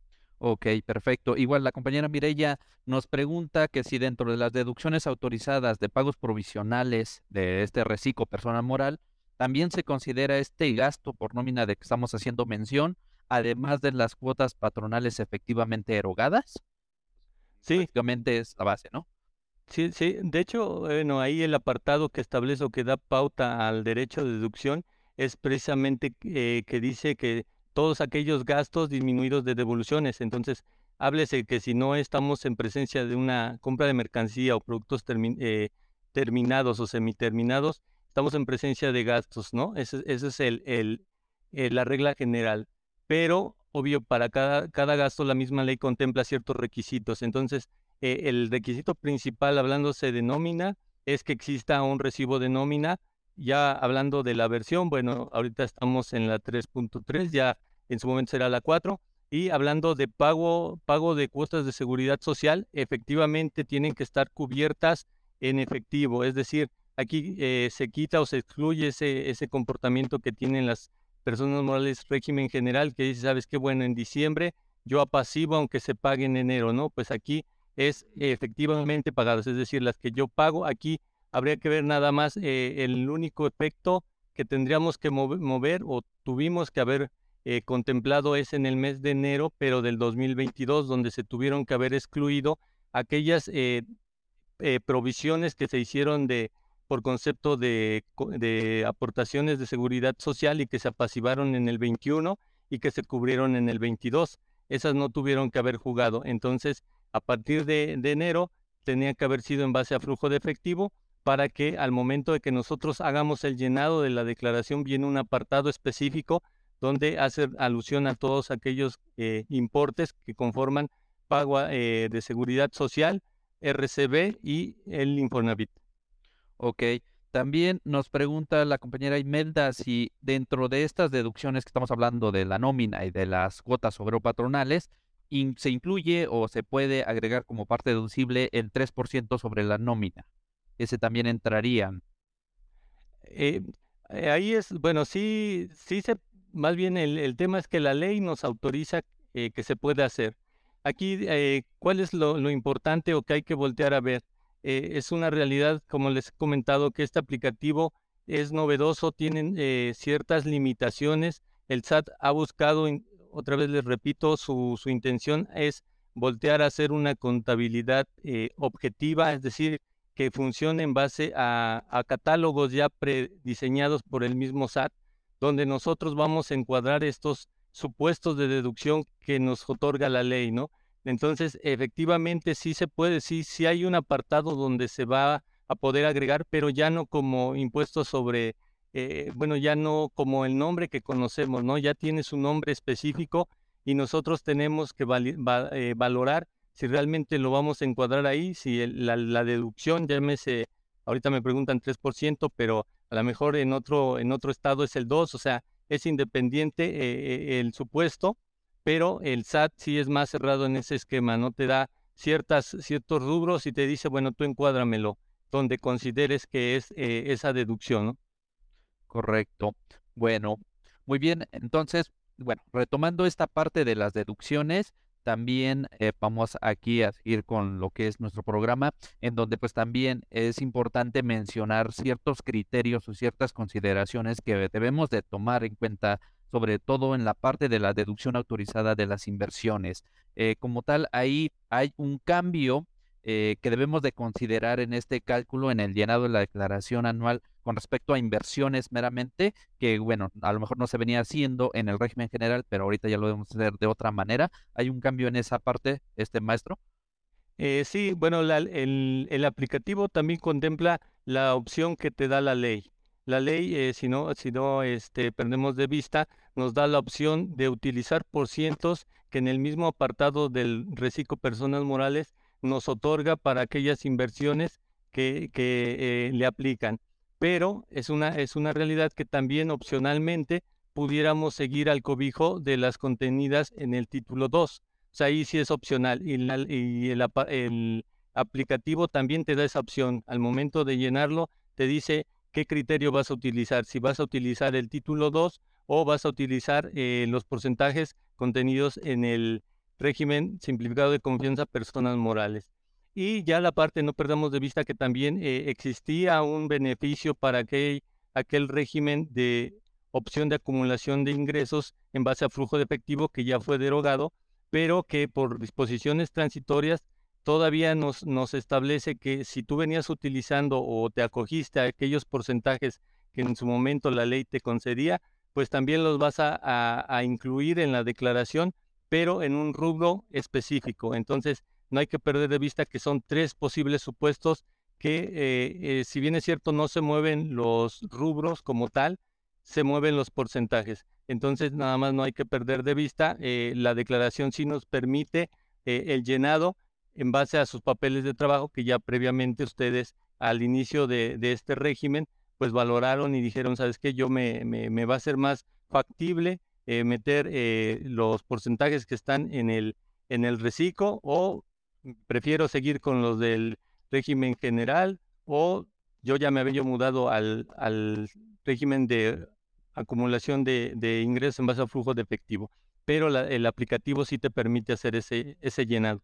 Ok, perfecto. Igual la compañera Mireya nos pregunta que si dentro de las deducciones autorizadas de pagos provisionales de este reciclo persona moral, también se considera este gasto por nómina de que estamos haciendo mención, además de las cuotas patronales efectivamente erogadas. Sí, Prácticamente es la base, ¿no? sí, sí. De hecho, bueno, ahí el apartado que establece o que da pauta al derecho de deducción es precisamente eh, que dice que todos aquellos gastos disminuidos de devoluciones. Entonces, háblese que si no estamos en presencia de una compra de mercancía o productos termi- eh, terminados o semiterminados, estamos en presencia de gastos, ¿no? Ese, ese es el, el, eh, la regla general. Pero, obvio, para cada, cada gasto la misma ley contempla ciertos requisitos. Entonces, eh, el requisito principal, hablándose de nómina, es que exista un recibo de nómina. Ya hablando de la versión, bueno, ahorita estamos en la tres punto tres, ya en su momento será la cuatro. Y hablando de pago, pago de cuotas de seguridad social, efectivamente tienen que estar cubiertas en efectivo. Es decir, aquí eh, se quita o se excluye ese, ese comportamiento que tienen las personas morales régimen general, que dice, ¿sabes qué? Bueno, en diciembre yo apasivo aunque se pague en enero, ¿no? Pues aquí es efectivamente pagadas, es decir, las que yo pago aquí habría que ver nada más eh, el único efecto que tendríamos que move- mover o tuvimos que haber eh, contemplado es en el mes de enero, pero del dos mil veintidós, donde se tuvieron que haber excluido aquellas eh, eh, provisiones que se hicieron de por concepto de, co- de aportaciones de seguridad social y que se apaciguaron en el veintiuno y que se cubrieron en el veintidós. Esas no tuvieron que haber jugado. Entonces, a partir de, de enero, tenía que haber sido en base a flujo de efectivo para que al momento de que nosotros hagamos el llenado de la declaración viene un apartado específico donde hace alusión a todos aquellos eh, importes que conforman pago eh, de seguridad social, R C B y el Infonavit. Ok. También nos pregunta la compañera Imelda si dentro de estas deducciones que estamos hablando de la nómina y de las cuotas obrero-patronales, in- se incluye o se puede agregar como parte deducible el tres por ciento sobre la nómina. Ese también entraría. Eh, eh, ahí es, bueno, sí, sí se, más bien el, el tema es que la ley nos autoriza eh, que se puede hacer. Aquí, eh, ¿cuál es lo, lo importante o que hay que voltear a ver? Eh, es una realidad, como les he comentado, que este aplicativo es novedoso, tienen eh, ciertas limitaciones. El S A T ha buscado, in- otra vez les repito, su, su intención es voltear a hacer una contabilidad eh, objetiva, es decir, que funcione en base a, a catálogos ya prediseñados por el mismo S A T, donde nosotros vamos a encuadrar estos supuestos de deducción que nos otorga la ley, ¿no? Entonces, efectivamente, sí se puede, sí, sí hay un apartado donde se va a poder agregar, pero ya no como impuesto sobre, eh, bueno, ya no como el nombre que conocemos, ¿no? Ya tiene su nombre específico y nosotros tenemos que vali- va- eh, valorar si realmente lo vamos a encuadrar ahí, si el- la, la deducción, llámese, ahorita me preguntan tres por ciento, pero a lo mejor en otro, en otro estado es el dos, o sea, es independiente eh, eh, el supuesto, pero el S A T sí es más cerrado en ese esquema, no te da ciertas, ciertos rubros y te dice, bueno, tú encuádramelo, donde consideres que es eh, esa deducción, ¿no? Correcto. Bueno, muy bien. Entonces, bueno, retomando esta parte de las deducciones, también eh, vamos aquí a seguir con lo que es nuestro programa, en donde pues también es importante mencionar ciertos criterios o ciertas consideraciones que debemos de tomar en cuenta, sobre todo en la parte de la deducción autorizada de las inversiones. Eh, como tal, ahí hay un cambio eh, que debemos de considerar en este cálculo, en el llenado de la declaración anual con respecto a inversiones meramente, que bueno, a lo mejor no se venía haciendo en el régimen general, pero ahorita ya lo debemos hacer de otra manera. ¿Hay un cambio en esa parte, este maestro? Eh, sí, bueno, la- el, el aplicativo también contempla la opción que te da la ley. La ley, eh, si no, si no este, perdemos de vista, nos da la opción de utilizar por cientos que en el mismo apartado del reciclo personas morales nos otorga para aquellas inversiones que, que eh, le aplican. Pero es una, es una realidad que también opcionalmente pudiéramos seguir al cobijo de las contenidas en el título dos. O sea, ahí sí es opcional y, la- y el, apa- el aplicativo también te da esa opción. Al momento de llenarlo, te dice qué criterio vas a utilizar, si vas a utilizar el título dos o vas a utilizar eh, los porcentajes contenidos en el régimen simplificado de confianza personas morales. Y ya la parte, no perdamos de vista que también eh, existía un beneficio para aquel, aquel régimen de opción de acumulación de ingresos en base a flujo de efectivo que ya fue derogado, pero que por disposiciones transitorias todavía nos, nos establece que si tú venías utilizando o te acogiste a aquellos porcentajes que en su momento la ley te concedía, pues también los vas a, a- a incluir en la declaración, pero en un rubro específico. Entonces, no hay que perder de vista que son tres posibles supuestos que, eh, eh, si bien es cierto, no se mueven los rubros como tal, se mueven los porcentajes. Entonces, nada más no hay que perder de vista, eh, la declaración sí nos permite eh, el llenado en base a sus papeles de trabajo que ya previamente ustedes al inicio de, de este régimen, pues valoraron y dijeron, ¿sabes qué? Yo me, me, me va a ser más factible eh, meter eh, los porcentajes que están en el, en el reciclo o prefiero seguir con los del régimen general o yo ya me había mudado al, al régimen de acumulación de, de ingresos en base a flujo de efectivo, pero la- el aplicativo sí te permite hacer ese, ese llenado.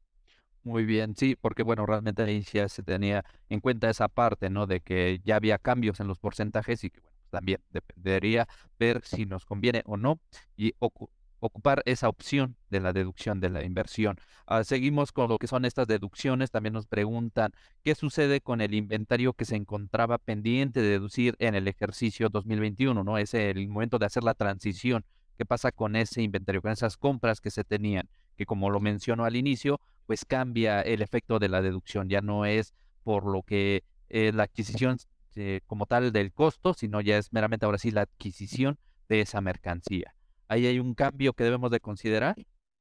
Muy bien, sí, porque bueno, realmente ahí ya se tenía en cuenta esa parte, ¿no? De que ya había cambios en los porcentajes y que bueno, también dependería ver si nos conviene o no y ocu- ocupar esa opción de la deducción de la inversión. Ah, seguimos con lo que son estas deducciones. También nos preguntan qué sucede con el inventario que se encontraba pendiente de deducir en el ejercicio dos mil veintiuno, ¿no? Es el momento de hacer la transición. ¿Qué pasa con ese inventario, con esas compras que se tenían? Que como lo menciono al inicio, pues cambia el efecto de la deducción. Ya no es por lo que eh, la adquisición eh, como tal del costo, sino ya es meramente ahora sí la adquisición de esa mercancía. Ahí hay un cambio que debemos de considerar.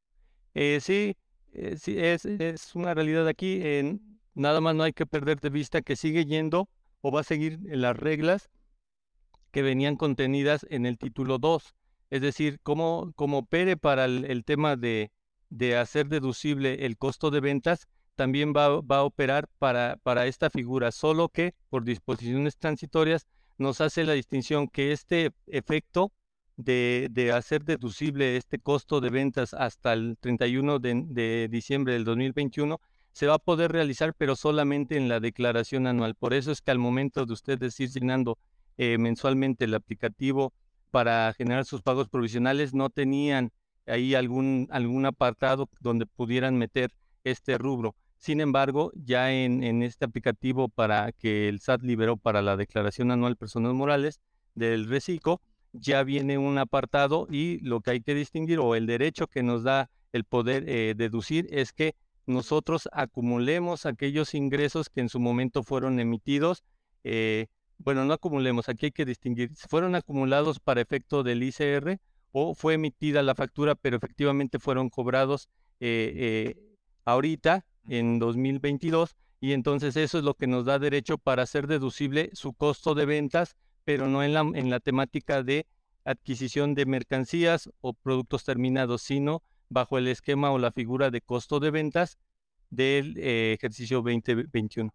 Eh, sí, eh, sí, es, es una realidad aquí. En, nada más no hay que perder de vista que sigue yendo o va a seguir las reglas que venían contenidas en el título dos. Es decir, cómo, cómo opere para el, el tema de, de hacer deducible el costo de ventas, también va, va a operar para, para esta figura, solo que por disposiciones transitorias nos hace la distinción que este efecto de, de hacer deducible este costo de ventas hasta el treinta y uno de, de diciembre del dos mil veintiuno se va a poder realizar, pero solamente en la declaración anual. Por eso es que al momento de ustedes ir llenando eh, mensualmente el aplicativo para generar sus pagos provisionales, no tenían ahí algún, algún apartado donde pudieran meter este rubro. Sin embargo, ya en, en este aplicativo para que el S A T liberó para la declaración anual personas morales del RECICO, ya viene un apartado y lo que hay que distinguir o el derecho que nos da el poder eh, deducir es que nosotros acumulemos aquellos ingresos que en su momento fueron emitidos. Eh, bueno, no acumulemos, aquí hay que distinguir, si fueron acumulados para efecto del I C R o fue emitida la factura, pero efectivamente fueron cobrados eh, eh, ahorita en dos mil veintidós, y entonces eso es lo que nos da derecho para hacer deducible su costo de ventas, pero no en la, en la temática de adquisición de mercancías o productos terminados, sino bajo el esquema o la figura de costo de ventas del eh, ejercicio veinte veintiuno.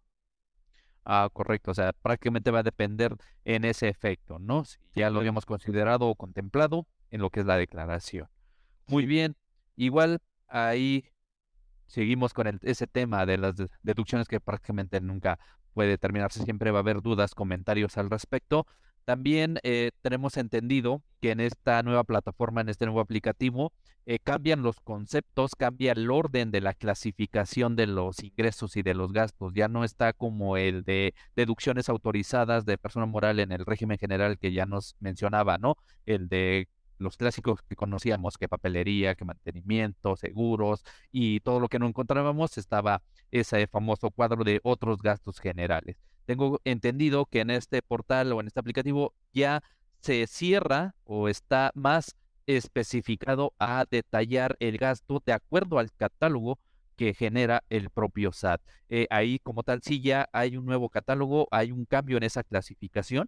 Ah, correcto. O sea, prácticamente va a depender en ese efecto, ¿no? Si ya lo habíamos considerado o contemplado en lo que es la declaración. Muy Sí. bien. Igual ahí seguimos con el- ese tema de las de- deducciones que prácticamente nunca puede terminarse. Siempre va a haber dudas, comentarios al respecto. También eh, tenemos entendido que en esta nueva plataforma, en este nuevo aplicativo, eh, cambian los conceptos, cambia el orden de la clasificación de los ingresos y de los gastos. Ya no está como el de deducciones autorizadas de persona moral en el régimen general que ya nos mencionaba, ¿no? El de los clásicos que conocíamos, que papelería, que mantenimiento, seguros y todo lo que no encontrábamos, estaba ese famoso cuadro de otros gastos generales. Tengo entendido que en este portal o en este aplicativo ya se cierra o está más especificado a detallar el gasto de acuerdo al catálogo que genera el propio S A T. Eh, ahí como tal, sí ya hay un nuevo catálogo, hay un cambio en esa clasificación.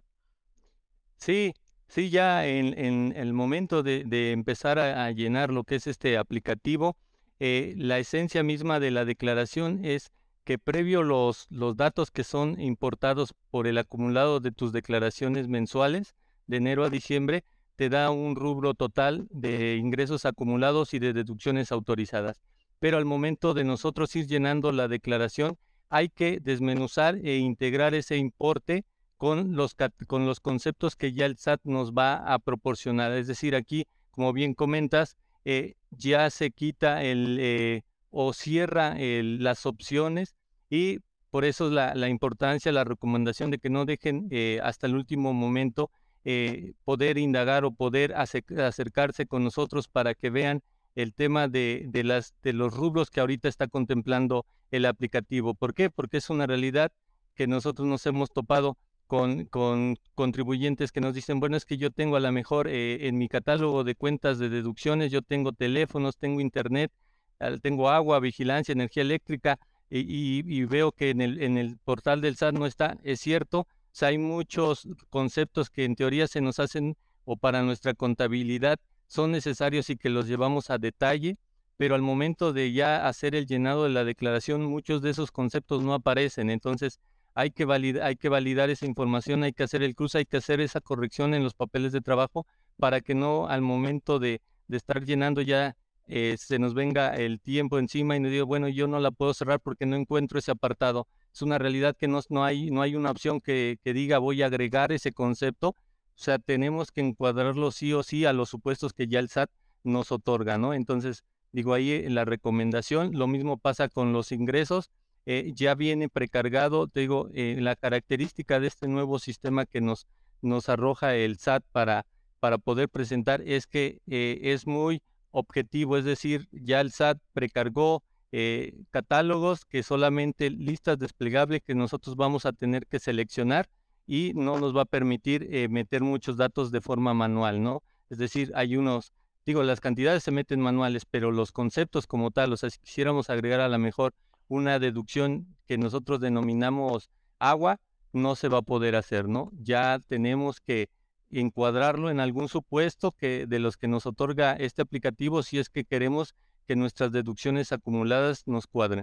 Sí, sí, ya en, en el momento de, de empezar a, a llenar lo que es este aplicativo, eh, la esencia misma de la declaración es que previo los, los datos que son importados por el acumulado de tus declaraciones mensuales de enero a diciembre, te da un rubro total de ingresos acumulados y de deducciones autorizadas. Pero al momento de nosotros ir llenando la declaración, hay que desmenuzar e integrar ese importe con los, con los conceptos que ya el S A T nos va a proporcionar. Es decir, aquí, como bien comentas, eh, ya se quita el eh, o cierra el, las opciones, y por eso es la, la importancia, la recomendación de que no dejen eh, hasta el último momento eh, poder indagar o poder acercarse con nosotros para que vean el tema de, de, las, de los rubros que ahorita está contemplando el aplicativo. ¿Por qué? Porque es una realidad que nosotros nos hemos topado con, con contribuyentes que nos dicen, bueno, es que yo tengo a lo mejor eh, en mi catálogo de cuentas de deducciones, yo tengo teléfonos, tengo internet, tengo agua, vigilancia, energía eléctrica, y, y, y veo que en el, en el portal del S A T no está. Es cierto, o sea, hay muchos conceptos que en teoría se nos hacen o para nuestra contabilidad son necesarios y que los llevamos a detalle, pero al momento de ya hacer el llenado de la declaración, muchos de esos conceptos no aparecen. Entonces, hay que validar, hay que validar esa información, hay que hacer el cruce, hay que hacer esa corrección en los papeles de trabajo para que no al momento de, de estar llenando ya eh, se nos venga el tiempo encima y nos diga, bueno, yo no la puedo cerrar porque no encuentro ese apartado. Es una realidad que no, no, hay, no hay una opción que, que diga voy a agregar ese concepto. O sea, tenemos que encuadrarlo sí o sí a los supuestos que ya el S A T nos otorga, ¿no? Entonces, digo, ahí eh, la recomendación, lo mismo pasa con los ingresos, eh, ya viene precargado, te digo, eh, la característica de este nuevo sistema que nos, nos arroja el S A T para, para poder presentar es que eh, es muy objetivo, es decir, ya el S A T precargó eh, catálogos que solamente listas desplegables que nosotros vamos a tener que seleccionar y no nos va a permitir eh, meter muchos datos de forma manual, ¿no? Es decir, hay unos, digo, las cantidades se meten manuales, pero los conceptos como tal, o sea, si quisiéramos agregar a lo mejor una deducción que nosotros denominamos agua, no se va a poder hacer, ¿no? Ya tenemos que encuadrarlo en algún supuesto que de los que nos otorga este aplicativo si es que queremos que nuestras deducciones acumuladas nos cuadren.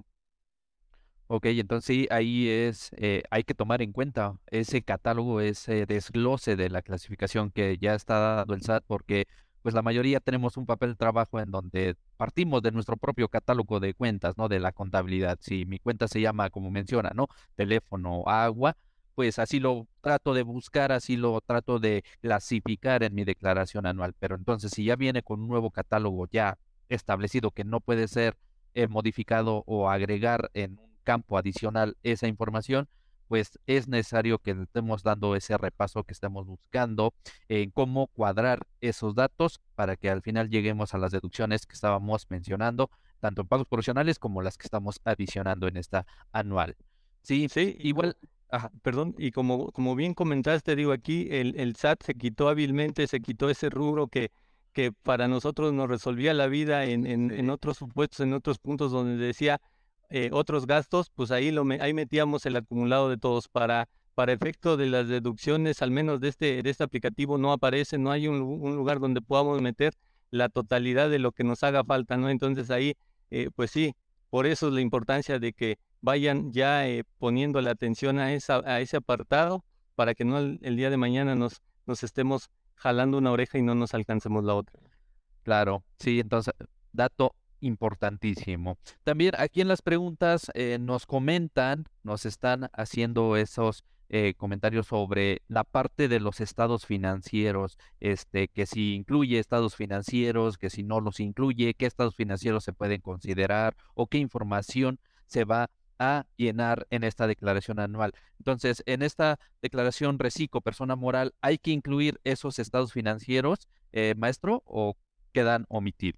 Ok, entonces sí, ahí es, eh, hay que tomar en cuenta ese catálogo, ese desglose de la clasificación que ya está dando el S A T, porque pues la mayoría tenemos un papel de trabajo en donde partimos de nuestro propio catálogo de cuentas, ¿no? De la contabilidad. Si mi cuenta se llama, como menciona, ¿no? Teléfono, agua, pues así lo trato de buscar, así lo trato de clasificar en mi declaración anual. Pero entonces, si ya viene con un nuevo catálogo ya establecido que no puede ser eh, modificado o agregar en un campo adicional esa información, pues es necesario que estemos dando ese repaso que estemos buscando en cómo cuadrar esos datos para que al final lleguemos a las deducciones que estábamos mencionando, tanto en pagos profesionales como las que estamos adicionando en esta anual. Sí, Sí, y igual, co- ajá, perdón, y como, como bien comentaste, digo, aquí el, el S A T se quitó hábilmente, se quitó ese rubro que, que para nosotros nos resolvía la vida en, en, en sí, otros supuestos, en otros puntos donde decía eh, otros gastos, pues ahí, lo, me- ahí metíamos el acumulado de todos. Para, para efecto de las deducciones, al menos de este, de este aplicativo, no aparece, no hay un, lu- un lugar donde podamos meter la totalidad de lo que nos haga falta, ¿no? Entonces ahí, eh, pues sí, por eso es la importancia de que vayan ya eh, poniendo la atención a, esa, a ese apartado para que no el, el día de mañana nos, nos estemos jalando una oreja y no nos alcancemos la otra. claro, sí, entonces, dato importantísimo. También aquí en las preguntas eh, nos comentan, nos están haciendo esos eh, comentarios sobre la parte de los estados financieros, este, que si incluye estados financieros, que si no los incluye, qué estados financieros se pueden considerar o qué información se va a llenar en esta declaración anual. Entonces, en esta declaración reciclo, persona moral, ¿hay que incluir esos estados financieros, eh, maestro, o quedan omitidos?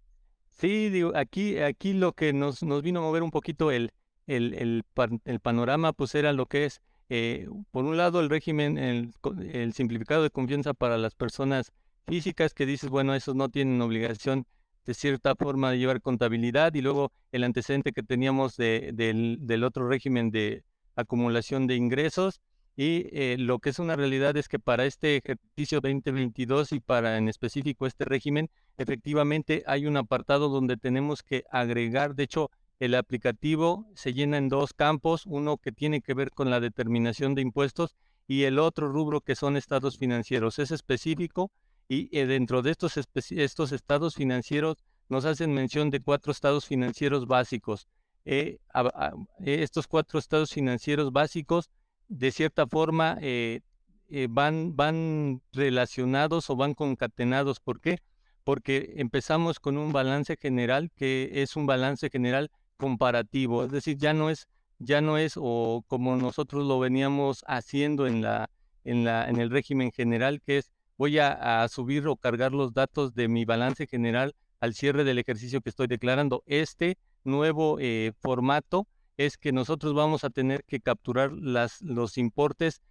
Sí, digo, aquí, aquí lo que nos, nos vino a mover un poquito el, el, el, pan- el panorama, pues era lo que es, eh, por un lado, el régimen, el, co- el simplificado de confianza para las personas físicas, que dices, bueno, esos no tienen obligación de cierta forma de llevar contabilidad, y luego el antecedente que teníamos de, del, del otro régimen de acumulación de ingresos. Y eh, lo que es una realidad es que para este ejercicio veinte veintidós y para en específico este régimen, efectivamente, hay un apartado donde tenemos que agregar, de hecho, el aplicativo se llena en dos campos, uno que tiene que ver con la determinación de impuestos y el otro rubro que son estados financieros. Es específico y eh, dentro de estos, espe- estos estados financieros nos hacen mención de cuatro estados financieros básicos. Eh, a- a- eh, estos cuatro estados financieros básicos, de cierta forma, eh, eh, van, van relacionados o van concatenados. ¿Por qué? Porque empezamos con un balance general que es un balance general comparativo, es decir, ya no es, ya no es o como nosotros lo veníamos haciendo en la, en la, en el régimen general, que es voy a, a subir o cargar los datos de mi balance general al cierre del ejercicio que estoy declarando. Este nuevo eh, formato es que nosotros vamos a tener que capturar las, los importes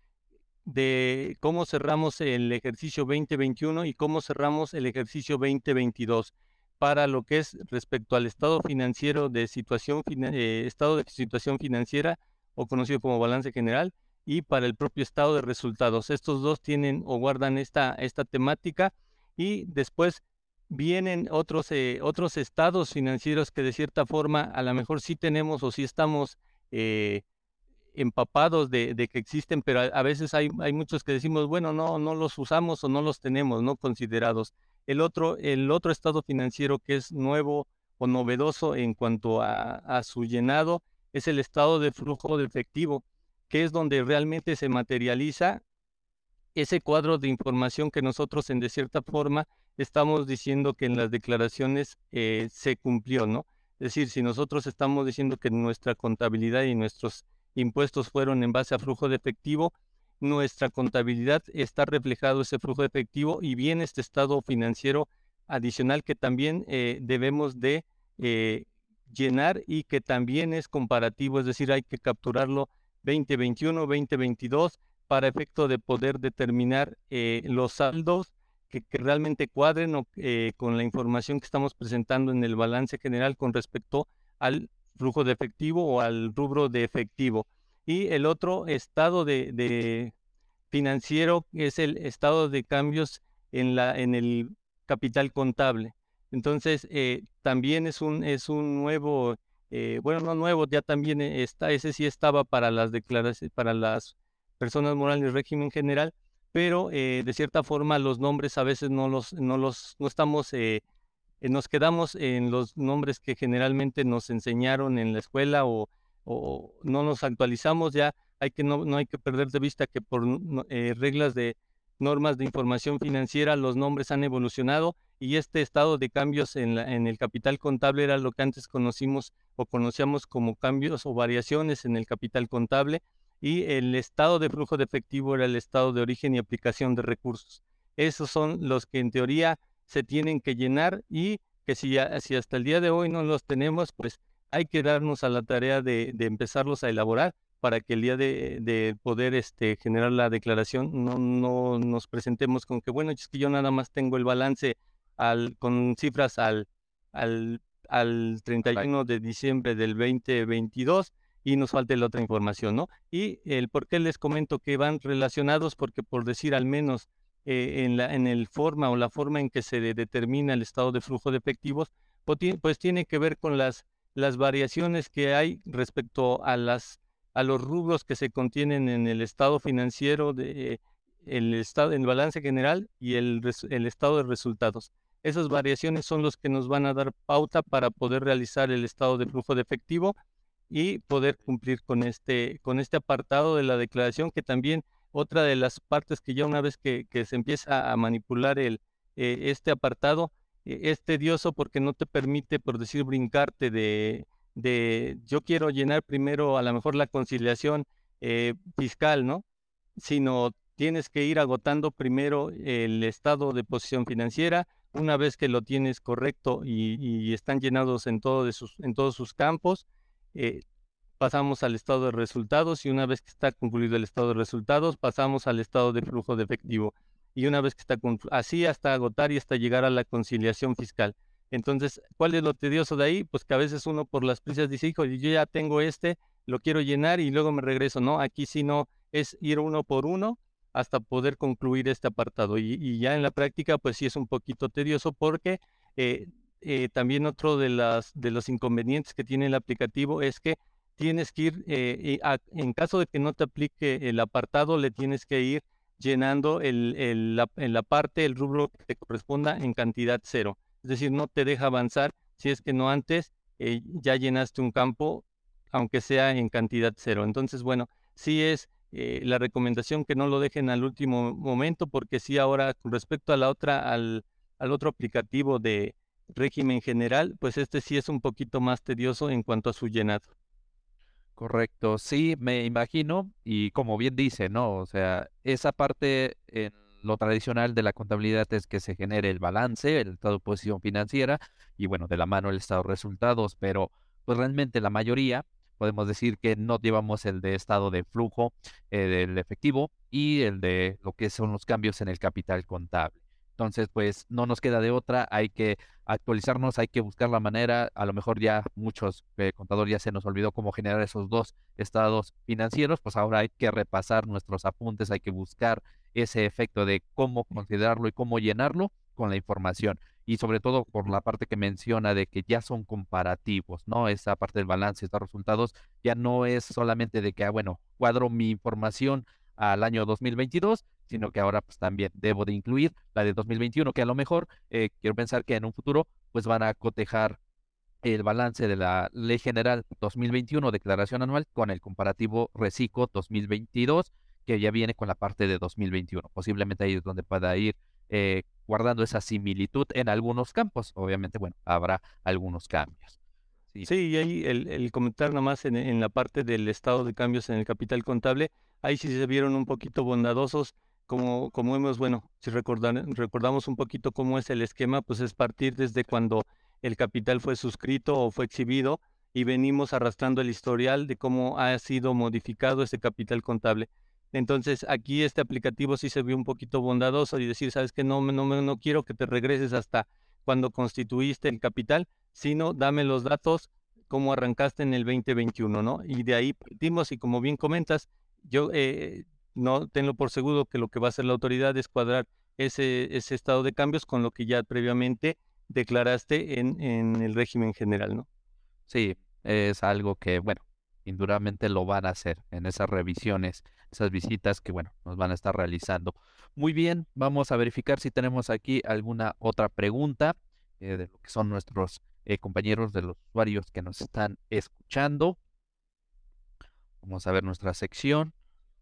de cómo cerramos el ejercicio veinte veintiuno y cómo cerramos el ejercicio veinte veintidós para lo que es respecto al estado financiero de situación, eh, estado de situación financiera o conocido como balance general y para el propio estado de resultados. Estos dos tienen o guardan esta, esta temática y después vienen otros, eh, otros estados financieros que de cierta forma a lo mejor sí tenemos o sí estamos eh, empapados de, de que existen, pero a, a veces hay, hay muchos que decimos, bueno, no, no los usamos o no los tenemos, no considerados. El otro, el otro estado financiero que es nuevo o novedoso en cuanto a, a su llenado es el estado de flujo de efectivo, que es donde realmente se materializa ese cuadro de información que nosotros en de cierta forma estamos diciendo que en las declaraciones eh, se cumplió, ¿no? Es decir, si nosotros estamos diciendo que nuestra contabilidad y nuestros impuestos fueron en base a flujo de efectivo, nuestra contabilidad está reflejado ese flujo de efectivo y viene este estado financiero adicional que también eh, debemos de eh, llenar y que también es comparativo, es decir, hay que capturarlo veinte veintiuno, veinte veintidós para efecto de poder determinar eh, los saldos que, que realmente cuadren o, eh, con la información que estamos presentando en el balance general con respecto al flujo de efectivo o al rubro de efectivo. Y el otro estado de, de financiero es el estado de cambios en, la, en el capital contable. Entonces, eh, también es un, es un nuevo, eh, bueno, no nuevo, ya también está, ese sí estaba para las declaraciones, para las personas morales del régimen general, pero eh, de cierta forma los nombres a veces no los, no los, no estamos, eh, eh, nos quedamos en los nombres que generalmente nos enseñaron en la escuela o, o no nos actualizamos ya. Hay que no, no hay que perder de vista que por eh, reglas de normas de información financiera los nombres han evolucionado y este estado de cambios en, la, en el capital contable era lo que antes conocimos o conocíamos como cambios o variaciones en el capital contable, y el estado de flujo de efectivo era el estado de origen y aplicación de recursos. Esos son los que en teoría se tienen que llenar y que si, si hasta el día de hoy no los tenemos, pues hay que darnos a la tarea de, de empezarlos a elaborar para que el día de, de poder este, generar la declaración no, no nos presentemos con que, bueno, es que yo nada más tengo el balance al, con cifras al, al, al treinta y uno de diciembre del veinte veintidós y nos falte la otra información, ¿no? Y el por qué les comento que van relacionados, porque por decir al menos eh, en, la, en el forma o la forma en que se de, determina el estado de flujo de efectivos, pues, pues tiene que ver con las, las variaciones que hay respecto a las a los rubros que se contienen en el estado financiero, de, el, estado, el balance general y el, el estado de resultados. Esas variaciones son los que nos van a dar pauta para poder realizar el estado de flujo de efectivo y poder cumplir con este, con este apartado de la declaración, que también otra de las partes que ya una vez que, que se empieza a manipular el, eh, este apartado, eh, es tedioso porque no te permite, por decir, brincarte de de yo quiero llenar primero a lo mejor la conciliación eh, fiscal, ¿no? Sino tienes que ir agotando primero el estado de posición financiera. Una vez que lo tienes correcto y, y están llenados en, todo de sus, en todos sus campos, eh, pasamos al estado de resultados, y una vez que está concluido el estado de resultados, pasamos al estado de flujo de efectivo. Y una vez que está así hasta agotar y hasta llegar a la conciliación fiscal. Entonces, ¿cuál es lo tedioso de ahí? Pues que a veces uno por las prisas dice, hijo, yo ya tengo este, lo quiero llenar y luego me regreso. No, aquí sí no, es ir uno por uno hasta poder concluir este apartado. Y, y ya en la práctica, pues sí es un poquito tedioso porque eh, eh, también otro de, las, de los inconvenientes que tiene el aplicativo es que tienes que ir, eh, a, en caso de que no te aplique el apartado, le tienes que ir llenando el, el, la, en la parte, el rubro que te corresponda en cantidad cero. Es decir, no te deja avanzar si es que no antes eh, ya llenaste un campo, aunque sea en cantidad cero. Entonces, bueno, sí es eh, la recomendación que no lo dejen al último momento, porque sí ahora con respecto a la otra, al, al otro aplicativo de régimen general, pues este sí es un poquito más tedioso en cuanto a su llenado. Correcto, sí, me imagino, y como bien dice, ¿no? O sea, esa parte en lo tradicional de la contabilidad es que se genere el balance, el estado de posición financiera, y bueno, de la mano el estado de resultados, pero pues realmente la mayoría, podemos decir que no llevamos el de estado de flujo, eh, del efectivo y el de lo que son los cambios en el capital contable. Entonces, pues no nos queda de otra, hay que actualizarnos, hay que buscar la manera, a lo mejor ya muchos eh, contadores ya se nos olvidó cómo generar esos dos estados financieros, pues ahora hay que repasar nuestros apuntes, hay que buscar ese efecto de cómo considerarlo y cómo llenarlo con la información. Y sobre todo por la parte que menciona de que ya son comparativos, ¿no? Esa parte del balance, estos resultados, ya no es solamente de que, ah, bueno, cuadro mi información al año dos mil veintidós, sino que ahora pues también debo de incluir la de dos mil veintiuno, que a lo mejor eh, quiero pensar que en un futuro pues van a cotejar el balance de la Ley General dos mil veintiuno, declaración anual, con el comparativo Recico dos mil veintidós, que ya viene con la parte de dos mil veintiuno. Posiblemente ahí es donde pueda ir eh, guardando esa similitud en algunos campos. Obviamente, bueno, habrá algunos cambios. Sí, Sí, y ahí el, el comentar nomás en, en la parte del estado de cambios en el capital contable, ahí sí se vieron un poquito bondadosos, como, como hemos, bueno, si recordar, recordamos un poquito cómo es el esquema, pues es partir desde cuando el capital fue suscrito o fue exhibido y venimos arrastrando el historial de cómo ha sido modificado ese capital contable. Entonces, aquí este aplicativo sí se vio un poquito bondadoso y decir, sabes que no, no, no quiero que te regreses hasta cuando constituiste el capital, sino dame los datos como arrancaste en el veinte veintiuno, ¿no? Y de ahí partimos y como bien comentas, yo eh, no tengo por seguro que lo que va a hacer la autoridad es cuadrar ese, ese estado de cambios con lo que ya previamente declaraste en, en el régimen general, ¿no? sí, es algo que, bueno, indudablemente lo van a hacer en esas revisiones, esas visitas que, bueno, nos van a estar realizando. Muy bien, vamos a verificar si tenemos aquí alguna otra pregunta eh, de lo que son nuestros eh, compañeros, de los usuarios que nos están escuchando. Vamos a ver nuestra sección.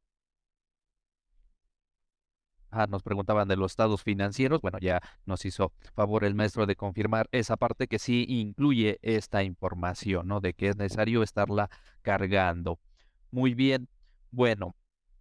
Ah, nos preguntaban de los estados financieros. Bueno, ya nos hizo favor el maestro de confirmar esa parte que sí incluye esta información, ¿no? De que es necesario estarla cargando. Muy bien. Bueno,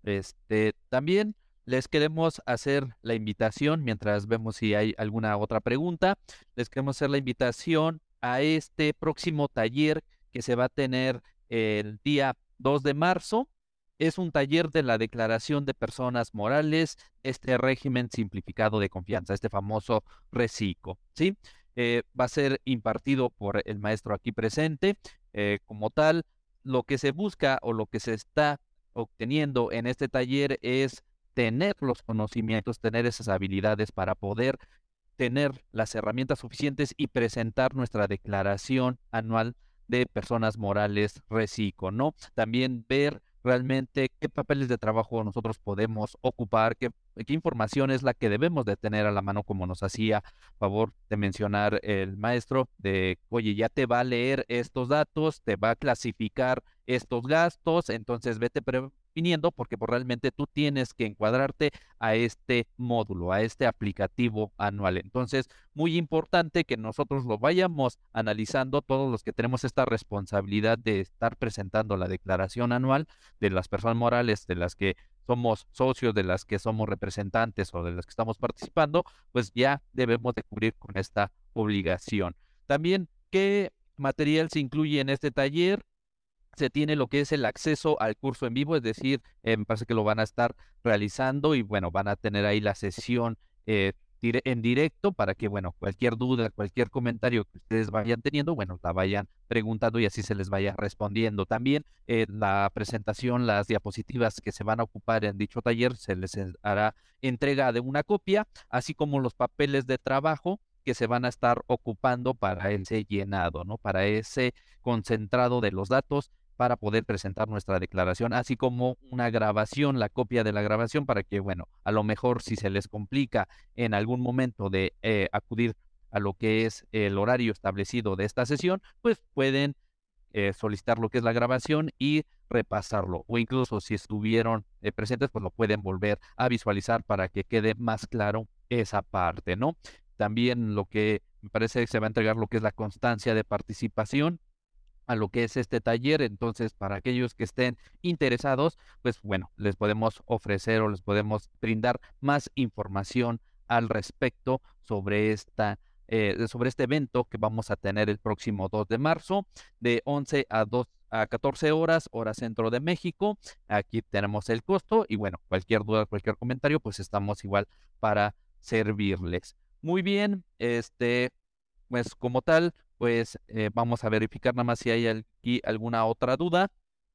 este también les queremos hacer la invitación, mientras vemos si hay alguna otra pregunta, les queremos hacer la invitación a este próximo taller que se va a tener el día dos de marzo. Es un taller de la declaración de personas morales, este régimen simplificado de confianza, este famoso RECICO, ¿sí? Eh, va a ser impartido por el maestro aquí presente. Eh, como tal, lo que se busca o lo que se está obteniendo en este taller es tener los conocimientos, tener esas habilidades para poder tener las herramientas suficientes y presentar nuestra declaración anual de personas morales RECICO, ¿no? También ver realmente qué papeles de trabajo nosotros podemos ocupar, qué, qué información es la que debemos de tener a la mano, como nos hacía favor de mencionar el maestro, de, oye, ya te va a leer estos datos, te va a clasificar estos gastos, entonces vete previniendo porque pues, realmente tú tienes que encuadrarte a este módulo, a este aplicativo anual. Entonces, muy importante que nosotros lo vayamos analizando, todos los que tenemos esta responsabilidad de estar presentando la declaración anual de las personas morales, de las que somos socios, de las que somos representantes o de las que estamos participando, pues ya debemos de cubrir con esta obligación. También, ¿qué material se incluye en este taller? Se tiene lo que es el acceso al curso en vivo, es decir, eh, me parece que lo van a estar realizando y bueno, van a tener ahí la sesión eh, dire en directo para que, bueno, cualquier duda, cualquier comentario que ustedes vayan teniendo, bueno, la vayan preguntando y así se les vaya respondiendo. También eh, la presentación, las diapositivas que se van a ocupar en dicho taller, se les hará entrega de una copia, así como los papeles de trabajo que se van a estar ocupando para ese llenado, ¿no? Para ese concentrado de los datos para poder presentar nuestra declaración, así como una grabación, la copia de la grabación para que, bueno, a lo mejor si se les complica en algún momento de eh, acudir a lo que es el horario establecido de esta sesión, pues pueden eh, solicitar lo que es la grabación y repasarlo, o incluso si estuvieron eh, presentes, pues lo pueden volver a visualizar para que quede más claro esa parte, ¿no? También lo que me parece que se va a entregar lo que es la constancia de participación a lo que es este taller. Entonces, para aquellos que estén interesados, pues bueno, les podemos ofrecer o les podemos brindar más información al respecto sobre esta eh, sobre este evento que vamos a tener el próximo dos de marzo de once a dos a catorce horas, hora centro de México. Aquí tenemos el costo y bueno, cualquier duda, cualquier comentario, pues estamos igual para servirles. Muy bien, este pues como tal, pues eh, vamos a verificar nada más si hay aquí alguna otra duda.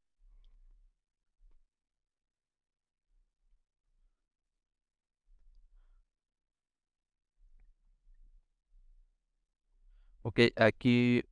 Ok, aquí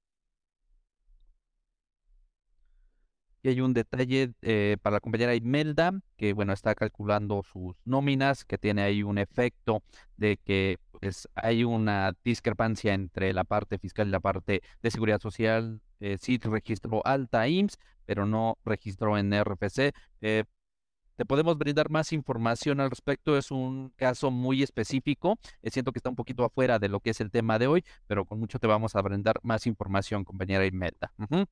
y hay un detalle eh, para la compañera Imelda, que bueno, está calculando sus nóminas, que tiene ahí un efecto de que pues, hay una discrepancia entre la parte fiscal y la parte de seguridad social. Eh, sí registró alta I M S S, pero no registró en R F C. Eh, te podemos brindar más información al respecto. Es un caso muy específico. Eh, siento que está un poquito afuera de lo que es el tema de hoy, pero con mucho te vamos a brindar más información, compañera Imelda. Ujú.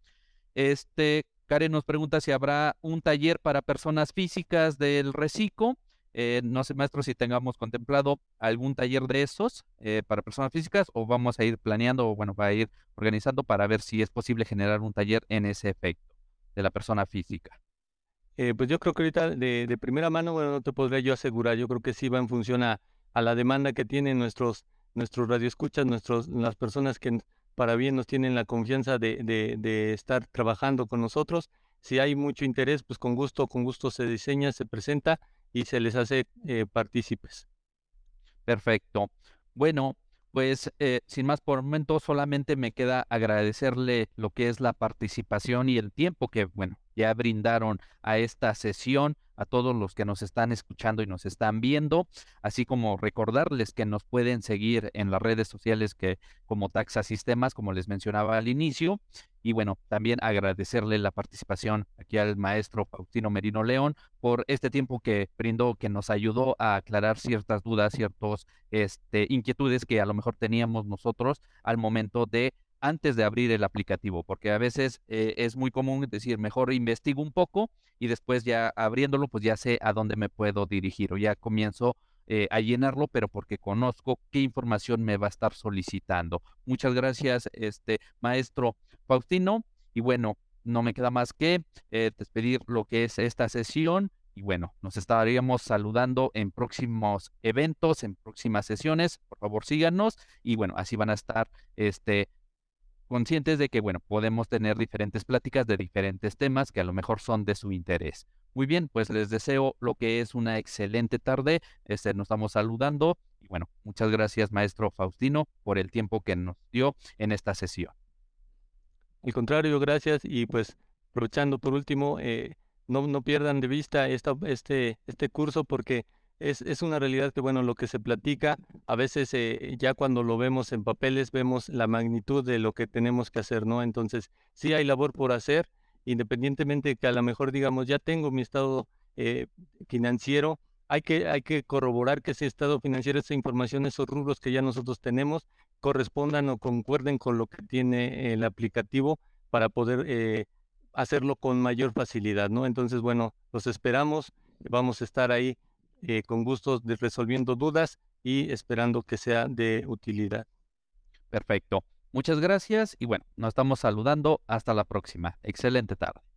Este, Karen nos pregunta si habrá un taller para personas físicas del reciclo. Eh, no sé, maestro, si tengamos contemplado algún taller de esos eh, para personas físicas o vamos a ir planeando o bueno, va a ir organizando para ver si es posible generar un taller en ese efecto de la persona física. Eh, pues yo creo que ahorita de, de primera mano, bueno, no te podría yo asegurar. Yo creo que sí va en función a, a la demanda que tienen nuestros, nuestros radioescuchas, nuestros, las personas que n- para bien nos tienen la confianza de, de, de estar trabajando con nosotros. Si hay mucho interés, pues con gusto, con gusto se diseña, se presenta y se les hace eh, partícipes. Perfecto. Bueno, pues eh, sin más por el momento, solamente me queda agradecerle lo que es la participación y el tiempo que, bueno, ya brindaron a esta sesión, a todos los que nos están escuchando y nos están viendo, así como recordarles que nos pueden seguir en las redes sociales que como Taxa Sistemas, como les mencionaba al inicio, y bueno, también agradecerle la participación aquí al maestro Faustino Merino León por este tiempo que brindó, que nos ayudó a aclarar ciertas dudas, ciertos este, inquietudes que a lo mejor teníamos nosotros al momento de antes de abrir el aplicativo, porque a veces eh, es muy común decir, mejor investigo un poco y después ya abriéndolo, pues ya sé a dónde me puedo dirigir o ya comienzo eh, a llenarlo, pero porque conozco qué información me va a estar solicitando. Muchas gracias, este maestro Faustino, y bueno, no me queda más que eh, despedir lo que es esta sesión. Y bueno, nos estaríamos saludando en próximos eventos, en próximas sesiones. Por favor, síganos. Y bueno, así van a estar este, conscientes de que, bueno, podemos tener diferentes pláticas de diferentes temas que a lo mejor son de su interés. Muy bien, pues les deseo lo que es una excelente tarde. Este, nos estamos saludando. Y bueno, muchas gracias, maestro Faustino, por el tiempo que nos dio en esta sesión. Al contrario, gracias. Y pues aprovechando por último, eh, no, no pierdan de vista esta, este, este curso porque es, es una realidad que, bueno, lo que se platica, a veces eh, ya cuando lo vemos en papeles vemos la magnitud de lo que tenemos que hacer, ¿no? Entonces, sí hay labor por hacer, independientemente que a lo mejor digamos, ya tengo mi estado eh, financiero, hay que, hay que corroborar que ese estado financiero, esa información, esos rubros que ya nosotros tenemos, correspondan o concuerden con lo que tiene el aplicativo para poder eh, hacerlo con mayor facilidad, ¿no? Entonces, bueno, los esperamos, vamos a estar ahí eh, con gusto de resolviendo dudas y esperando que sea de utilidad. Perfecto. Muchas gracias y bueno, nos estamos saludando. Hasta la próxima. Excelente tarde.